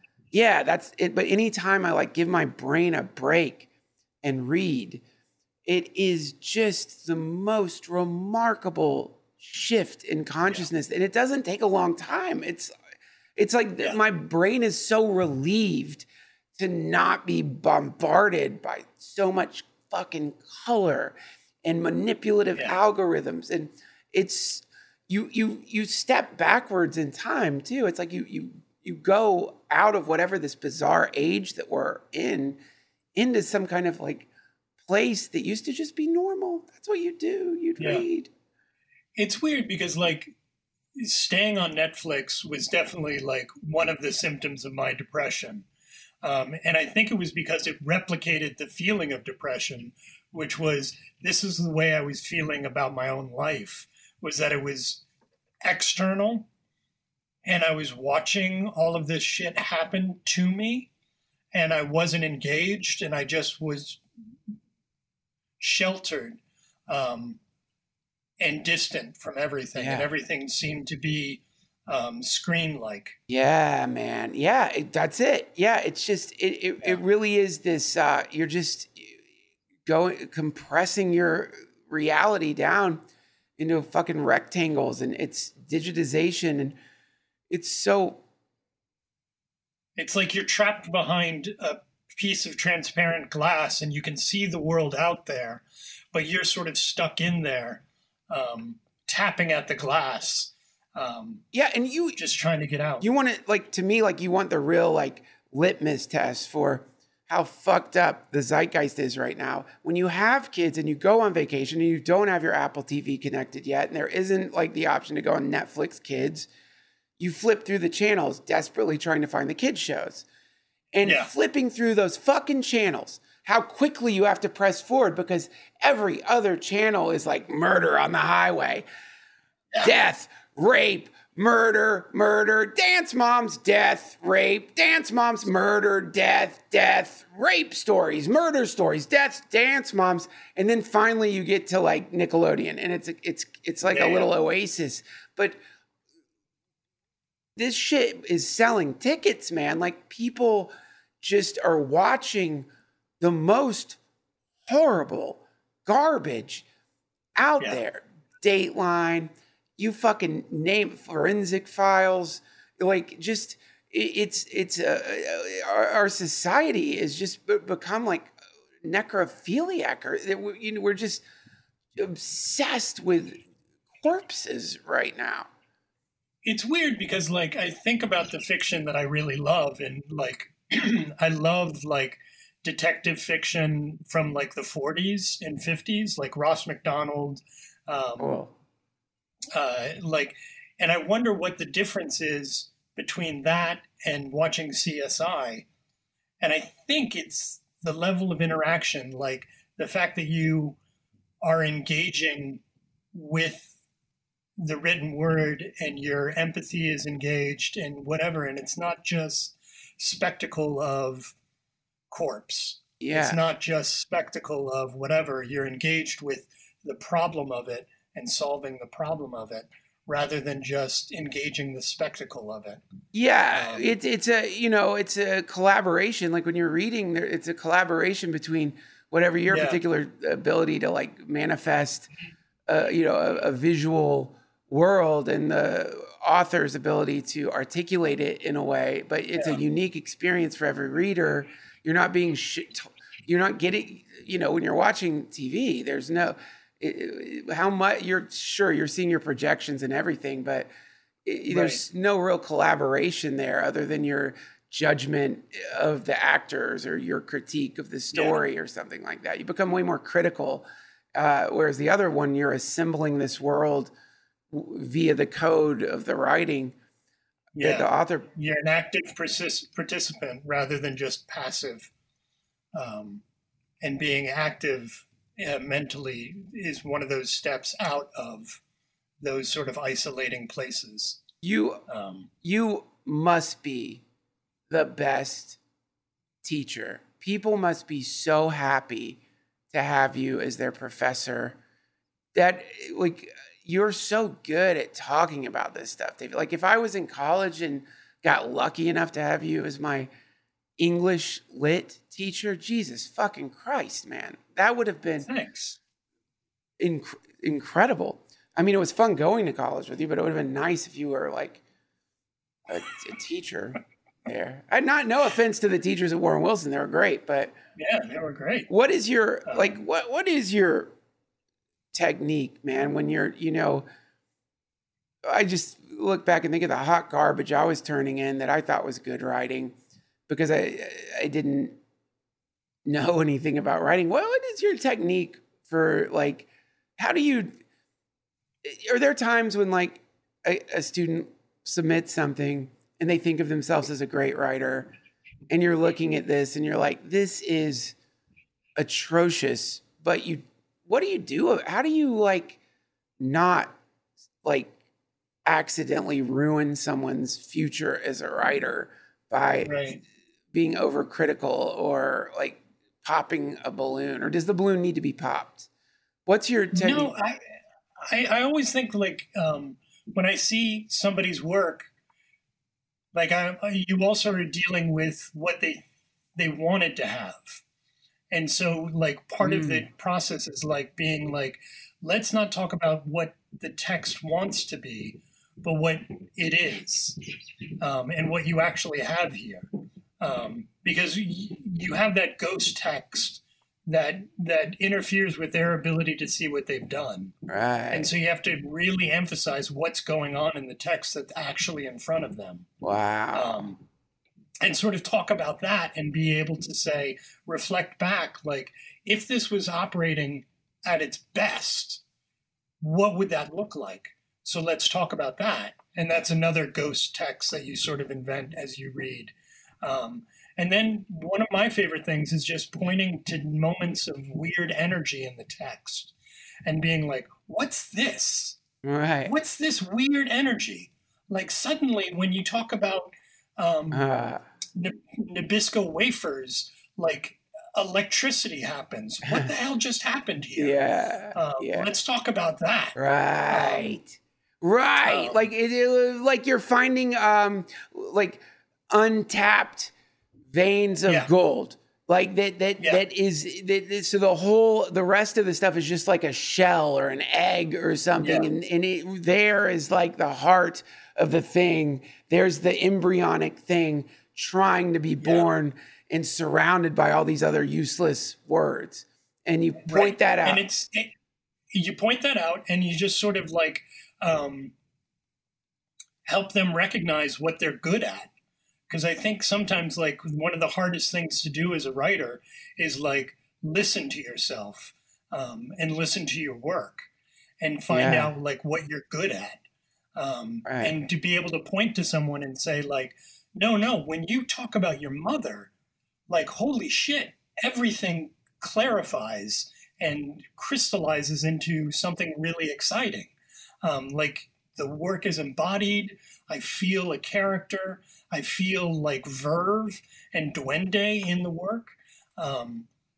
it. But anytime I give my brain a break and read, it is just the most remarkable shift in consciousness. And it doesn't take a long time. It's like my brain is so relieved to not be bombarded by so much fucking color and manipulative algorithms. And it's, you step backwards in time too. It's like you go out of whatever this bizarre age that we're in into some kind of like place that used to just be normal. That's what you do. You'd read.
It's weird because like staying on Netflix was definitely like one of the symptoms of my depression. And I think it was because it replicated the feeling of depression, which was, this is the way I was feeling about my own life, was that it was external and I was watching all of this shit happen to me and I wasn't engaged and I just was sheltered and distant from everything. And everything seemed to be screen-like.
Yeah, man. Yeah, that's it. Yeah, it's just, it really is this, you're just compressing your reality down into fucking rectangles, and it's digitization, and it's
like you're trapped behind a piece of transparent glass and you can see the world out there, but you're sort of stuck in there, tapping at the glass.
And you
just trying to get out.
You want it, like, to me, like, you want the real like litmus test for how fucked up the zeitgeist is right now. When you have kids and you go on vacation and you don't have your Apple TV connected yet, and there isn't like the option to go on Netflix Kids, you flip through the channels desperately trying to find the kids shows. And flipping through those fucking channels, how quickly you have to press forward because every other channel is like murder on the highway, death, rape, murder, dance moms, death, rape, dance moms, murder, death, rape stories, murder stories, deaths, dance moms. And then finally you get to like Nickelodeon, and it's like a little oasis. But this shit is selling tickets, man. Like, people just are watching the most horrible garbage out there. Dateline, you fucking name Forensic Files, like, just our society is just become like necrophiliac, or we're just obsessed with corpses right now.
It's weird because like I think about the fiction that I really love, and like I love like detective fiction from like the 40s and 50s, like Ross MacDonald. Like, and I wonder what the difference is between that and watching CSI. And I think it's the level of interaction, like the fact that you are engaging with the written word and your empathy is engaged and whatever. And it's not just spectacle of corpse. It's not just spectacle of whatever. You're engaged with the problem of it and solving the problem of it, rather than just engaging the spectacle of it.
It's a collaboration. Like when you're reading, it's a collaboration between whatever your particular ability to like manifest, a visual world, and the author's ability to articulate it in a way. But it's a unique experience for every reader. You're not being you're not getting, when you're watching TV, there's no, how much you're seeing your projections and everything, but there's no real collaboration there other than your judgment of the actors or your critique of the story or something like that. You become way more critical. Whereas the other one, you're assembling this world via the code of the writing. The author.
You're an active participant rather than just passive. And being active mentally is one of those steps out of those sort of isolating places.
You must be the best teacher. People must be so happy to have you as their professor. That, like, you're so good at talking about this stuff, David. Like, if I was in college and got lucky enough to have you as my English lit teacher, Jesus fucking Christ, man. That would have been incredible. I mean, it was fun going to college with you, but it would have been nice if you were like a teacher. there. And no offense to the teachers at Warren Wilson, they were great, but
Yeah, they were great.
what is your what is your technique, man, when you're, I just look back and think of the hot garbage I was turning in that I thought was good writing because I didn't know anything about writing. What is your technique for, like, how do you, are there times when, like, a student submits something and they think of themselves as a great writer and you're looking at this and you're like, this is atrocious, but what do you do? How do you, like, not, like, accidentally ruin someone's future as a writer by being overcritical or, like, popping a balloon? Or does the balloon need to be popped? What's your technique?
No, I always think, like, when I see somebody's work, like, you also are dealing with what they wanted to have. And so, like, part of the process is, like, being like, let's not talk about what the text wants to be, but what it is, and what you actually have here. Because you have that ghost text that interferes with their ability to see what they've done.
Right.
And so you have to really emphasize what's going on in the text that's actually in front of them.
Wow.
And sort of talk about that and be able to say, reflect back, like, if this was operating at its best, what would that look like? So let's talk about that. And that's another ghost text that you sort of invent as you read. And then one of my favorite things is just pointing to moments of weird energy in the text and being like, what's this?
Right.
What's this weird energy? Like, suddenly when you talk about Nabisco wafers, like, electricity happens. What the hell just happened here?
Yeah.
Let's talk about that.
Right. Like like you're finding like untapped veins of gold. Like that is so the rest of the stuff is just like a shell or an egg or something, and there is like the heart of the thing. There's the embryonic thing trying to be born and surrounded by all these other useless words, and you point that out.
And you point that out, and you just sort of, like, help them recognize what they're good at. Because I think sometimes, like, one of the hardest things to do as a writer is, like, listen to yourself, and listen to your work and find out, like, what you're good at. And to be able to point to someone and say, like, no, when you talk about your mother, like, holy shit, everything clarifies and crystallizes into something really exciting. Like, the work is embodied. I feel a character. I feel like Verve and Duende in the work. But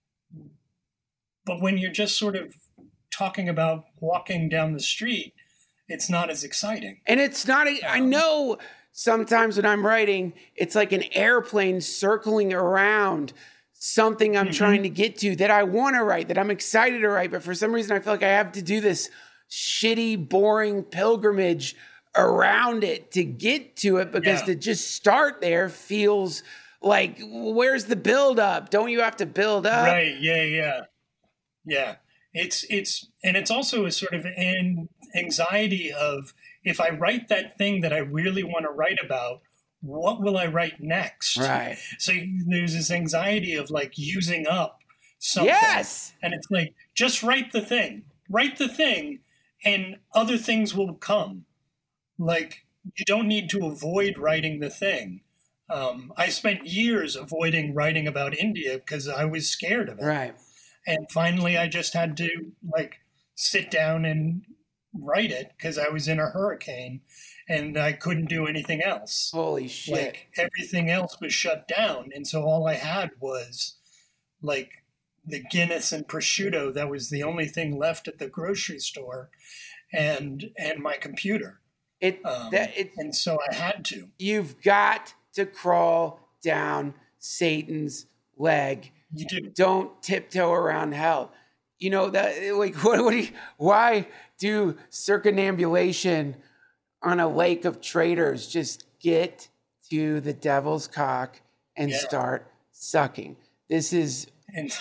when you're just sort of talking about walking down the street, it's not as exciting.
And it's not, I know sometimes when I'm writing, it's like an airplane circling around something I'm trying to get to that I want to write, that I'm excited to write. But for some reason, I feel like I have to do this shitty, boring pilgrimage around it to get to it, because to just start there feels like, where's the build up? Don't you have to build up?
Right. Yeah. It's also a sort of an anxiety of, if I write that thing that I really want to write about, what will I write next?
Right.
So there's this anxiety of, like, using up something.
Yes.
And it's like, just write the thing, and other things will come. Like, you don't need to avoid writing the thing. I spent years avoiding writing about India because I was scared of it.
Right.
And finally, I just had to, like, sit down and write it because I was in a hurricane and I couldn't do anything else.
Holy shit.
Like, everything else was shut down. And so all I had was, like, the Guinness and prosciutto that was the only thing left at the grocery store, and my computer. And so I had to.
You've got to crawl down Satan's leg.
You do.
Don't tiptoe around hell. You know that, like, why do circumambulation on a lake of traitors? Just get to the devil's cock and start sucking. This is...
And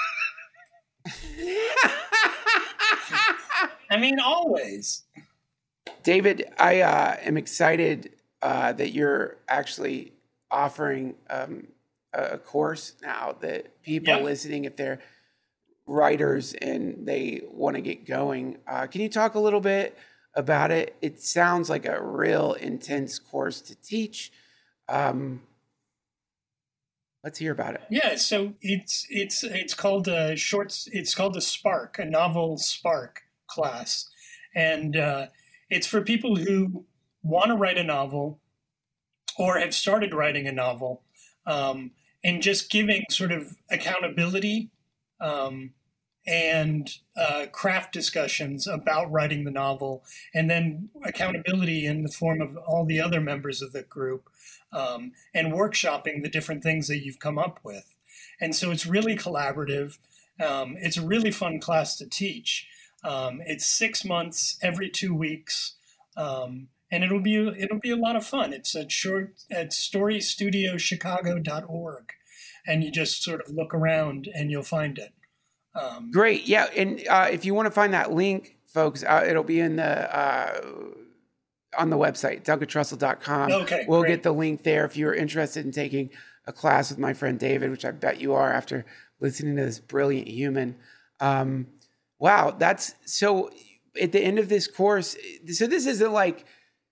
I mean, always.
David, I am excited that you're actually offering a course now that people listening, if they're writers and they want to get going. Can you talk a little bit about it? It sounds like a real intense course to teach. Let's hear about it.
Yeah, so it's called a Spark, a novel Spark class, and it's for people who want to write a novel or have started writing a novel, and just giving sort of accountability and craft discussions about writing the novel, and then accountability in the form of all the other members of the group, and workshopping the different things that you've come up with. And so it's really collaborative. It's a really fun class to teach. It's 6 months, every 2 weeks, and it'll be a lot of fun. It's at storystudiochicago.org, and you just sort of look around and you'll find it.
Great. Yeah. And if you want to find that link, folks, it'll be in the on the website, DuncanTrussell.com.
Okay,
we'll
great.
get the link there if you're interested in taking a class with my friend David, which I bet you are after listening to this brilliant human. Wow. That's so at the end of this course. So this isn't like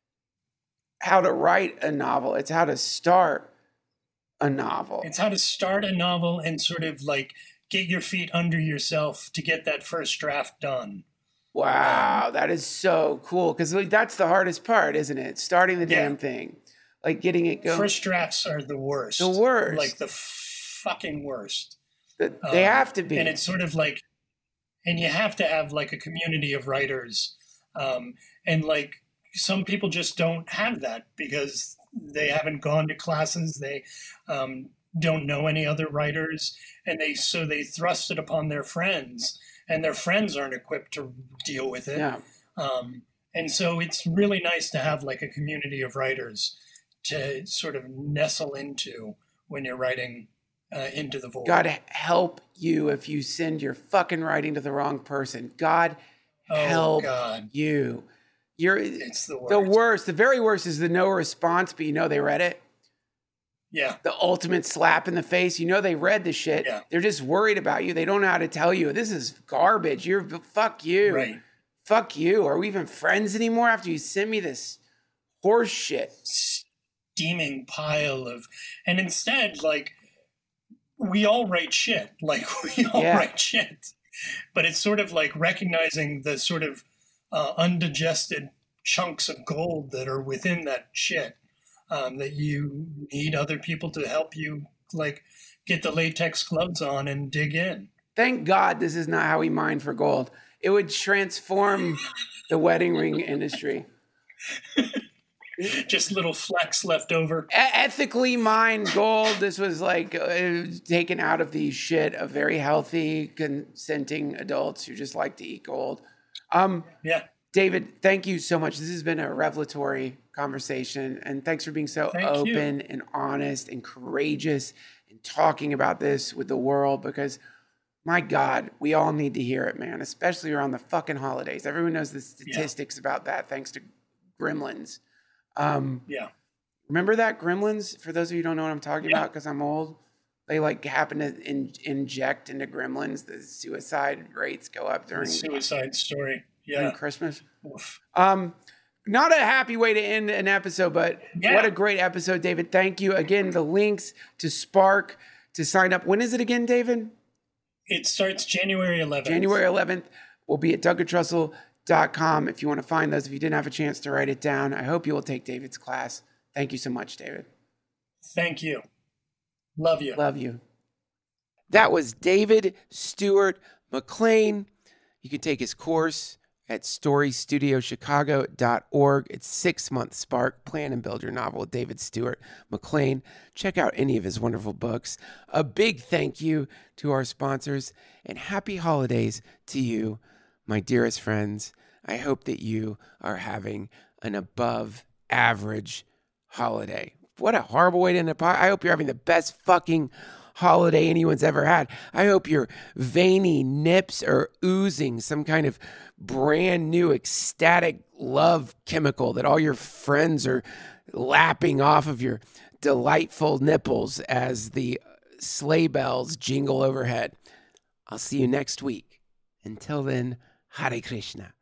how to write a novel. It's how to start a novel.
It's how to start a novel and sort of like get your feet under yourself to get that first draft done.
Wow, that is so cool. Because that's the hardest part, isn't it? Starting the damn thing. Like getting it going.
First drafts are the worst.
The worst.
Like the fucking worst.
They have to be.
And it's sort of like, and you have to have like a community of writers. And like some people just don't have that because they haven't gone to classes. They don't know any other writers. And so they thrust it upon their friends. And their friends aren't equipped to deal with it.
Yeah.
And so it's really nice to have like a community of writers to sort of nestle into when you're writing into the void.
God help you if you send your fucking writing to the wrong person. God help you.
It's the worst.
The worst. The very worst is the no response, but you know they read it.
Yeah.
The ultimate slap in the face. You know they read the shit.
Yeah.
They're just worried about you. They don't know how to tell you, this is garbage. Fuck you.
Right.
Fuck you. Are we even friends anymore after you sent me this horse shit?
Steaming pile of... And instead, like, we all write shit. Like, we all write shit. But it's sort of like recognizing the sort of undigested chunks of gold that are within that shit. That you need other people to help you, like, get the latex gloves on and dig in.
Thank God this is not how we mine for gold. It would transform the wedding ring industry.
Just little flecks left over.
Ethically mined gold. This was like taken out of the shit of very healthy, consenting adults who just like to eat gold. David, thank you so much. This has been a revelatory conversation, and thanks for being so open and honest and courageous and talking about this with the world, because my God, we all need to hear it, man, especially around the fucking holidays. Everyone knows the statistics about that thanks to Gremlins. Remember that Gremlins? For those of you who don't know what I'm talking about, because I'm old, they like happen to inject into Gremlins. The suicide rates go up during
the suicide story.
During Christmas. Not a happy way to end an episode, but what a great episode, David. Thank you. Again, the links to Spark to sign up. When is it again, David?
It starts January 11th.
January 11th will be at DuncanTrussell.com if you want to find those. If you didn't have a chance to write it down, I hope you will take David's class. Thank you so much, David.
Thank you. Love you.
Love you. That was David Stewart McLean. You can take his course at storystudiochicago.org. It's 6 months Spark. Plan and build your novel with David Stewart McLean. Check out any of his wonderful books. A big thank you to our sponsors, and happy holidays to you, my dearest friends. I hope that you are having an above average holiday. what a horrible way to end a podcast. I hope you're having the best fucking holiday anyone's ever had. I hope your veiny nips are oozing some kind of brand new ecstatic love chemical that all your friends are lapping off of your delightful nipples as the sleigh bells jingle overhead. I'll see you next week. Until then, Hare Krishna.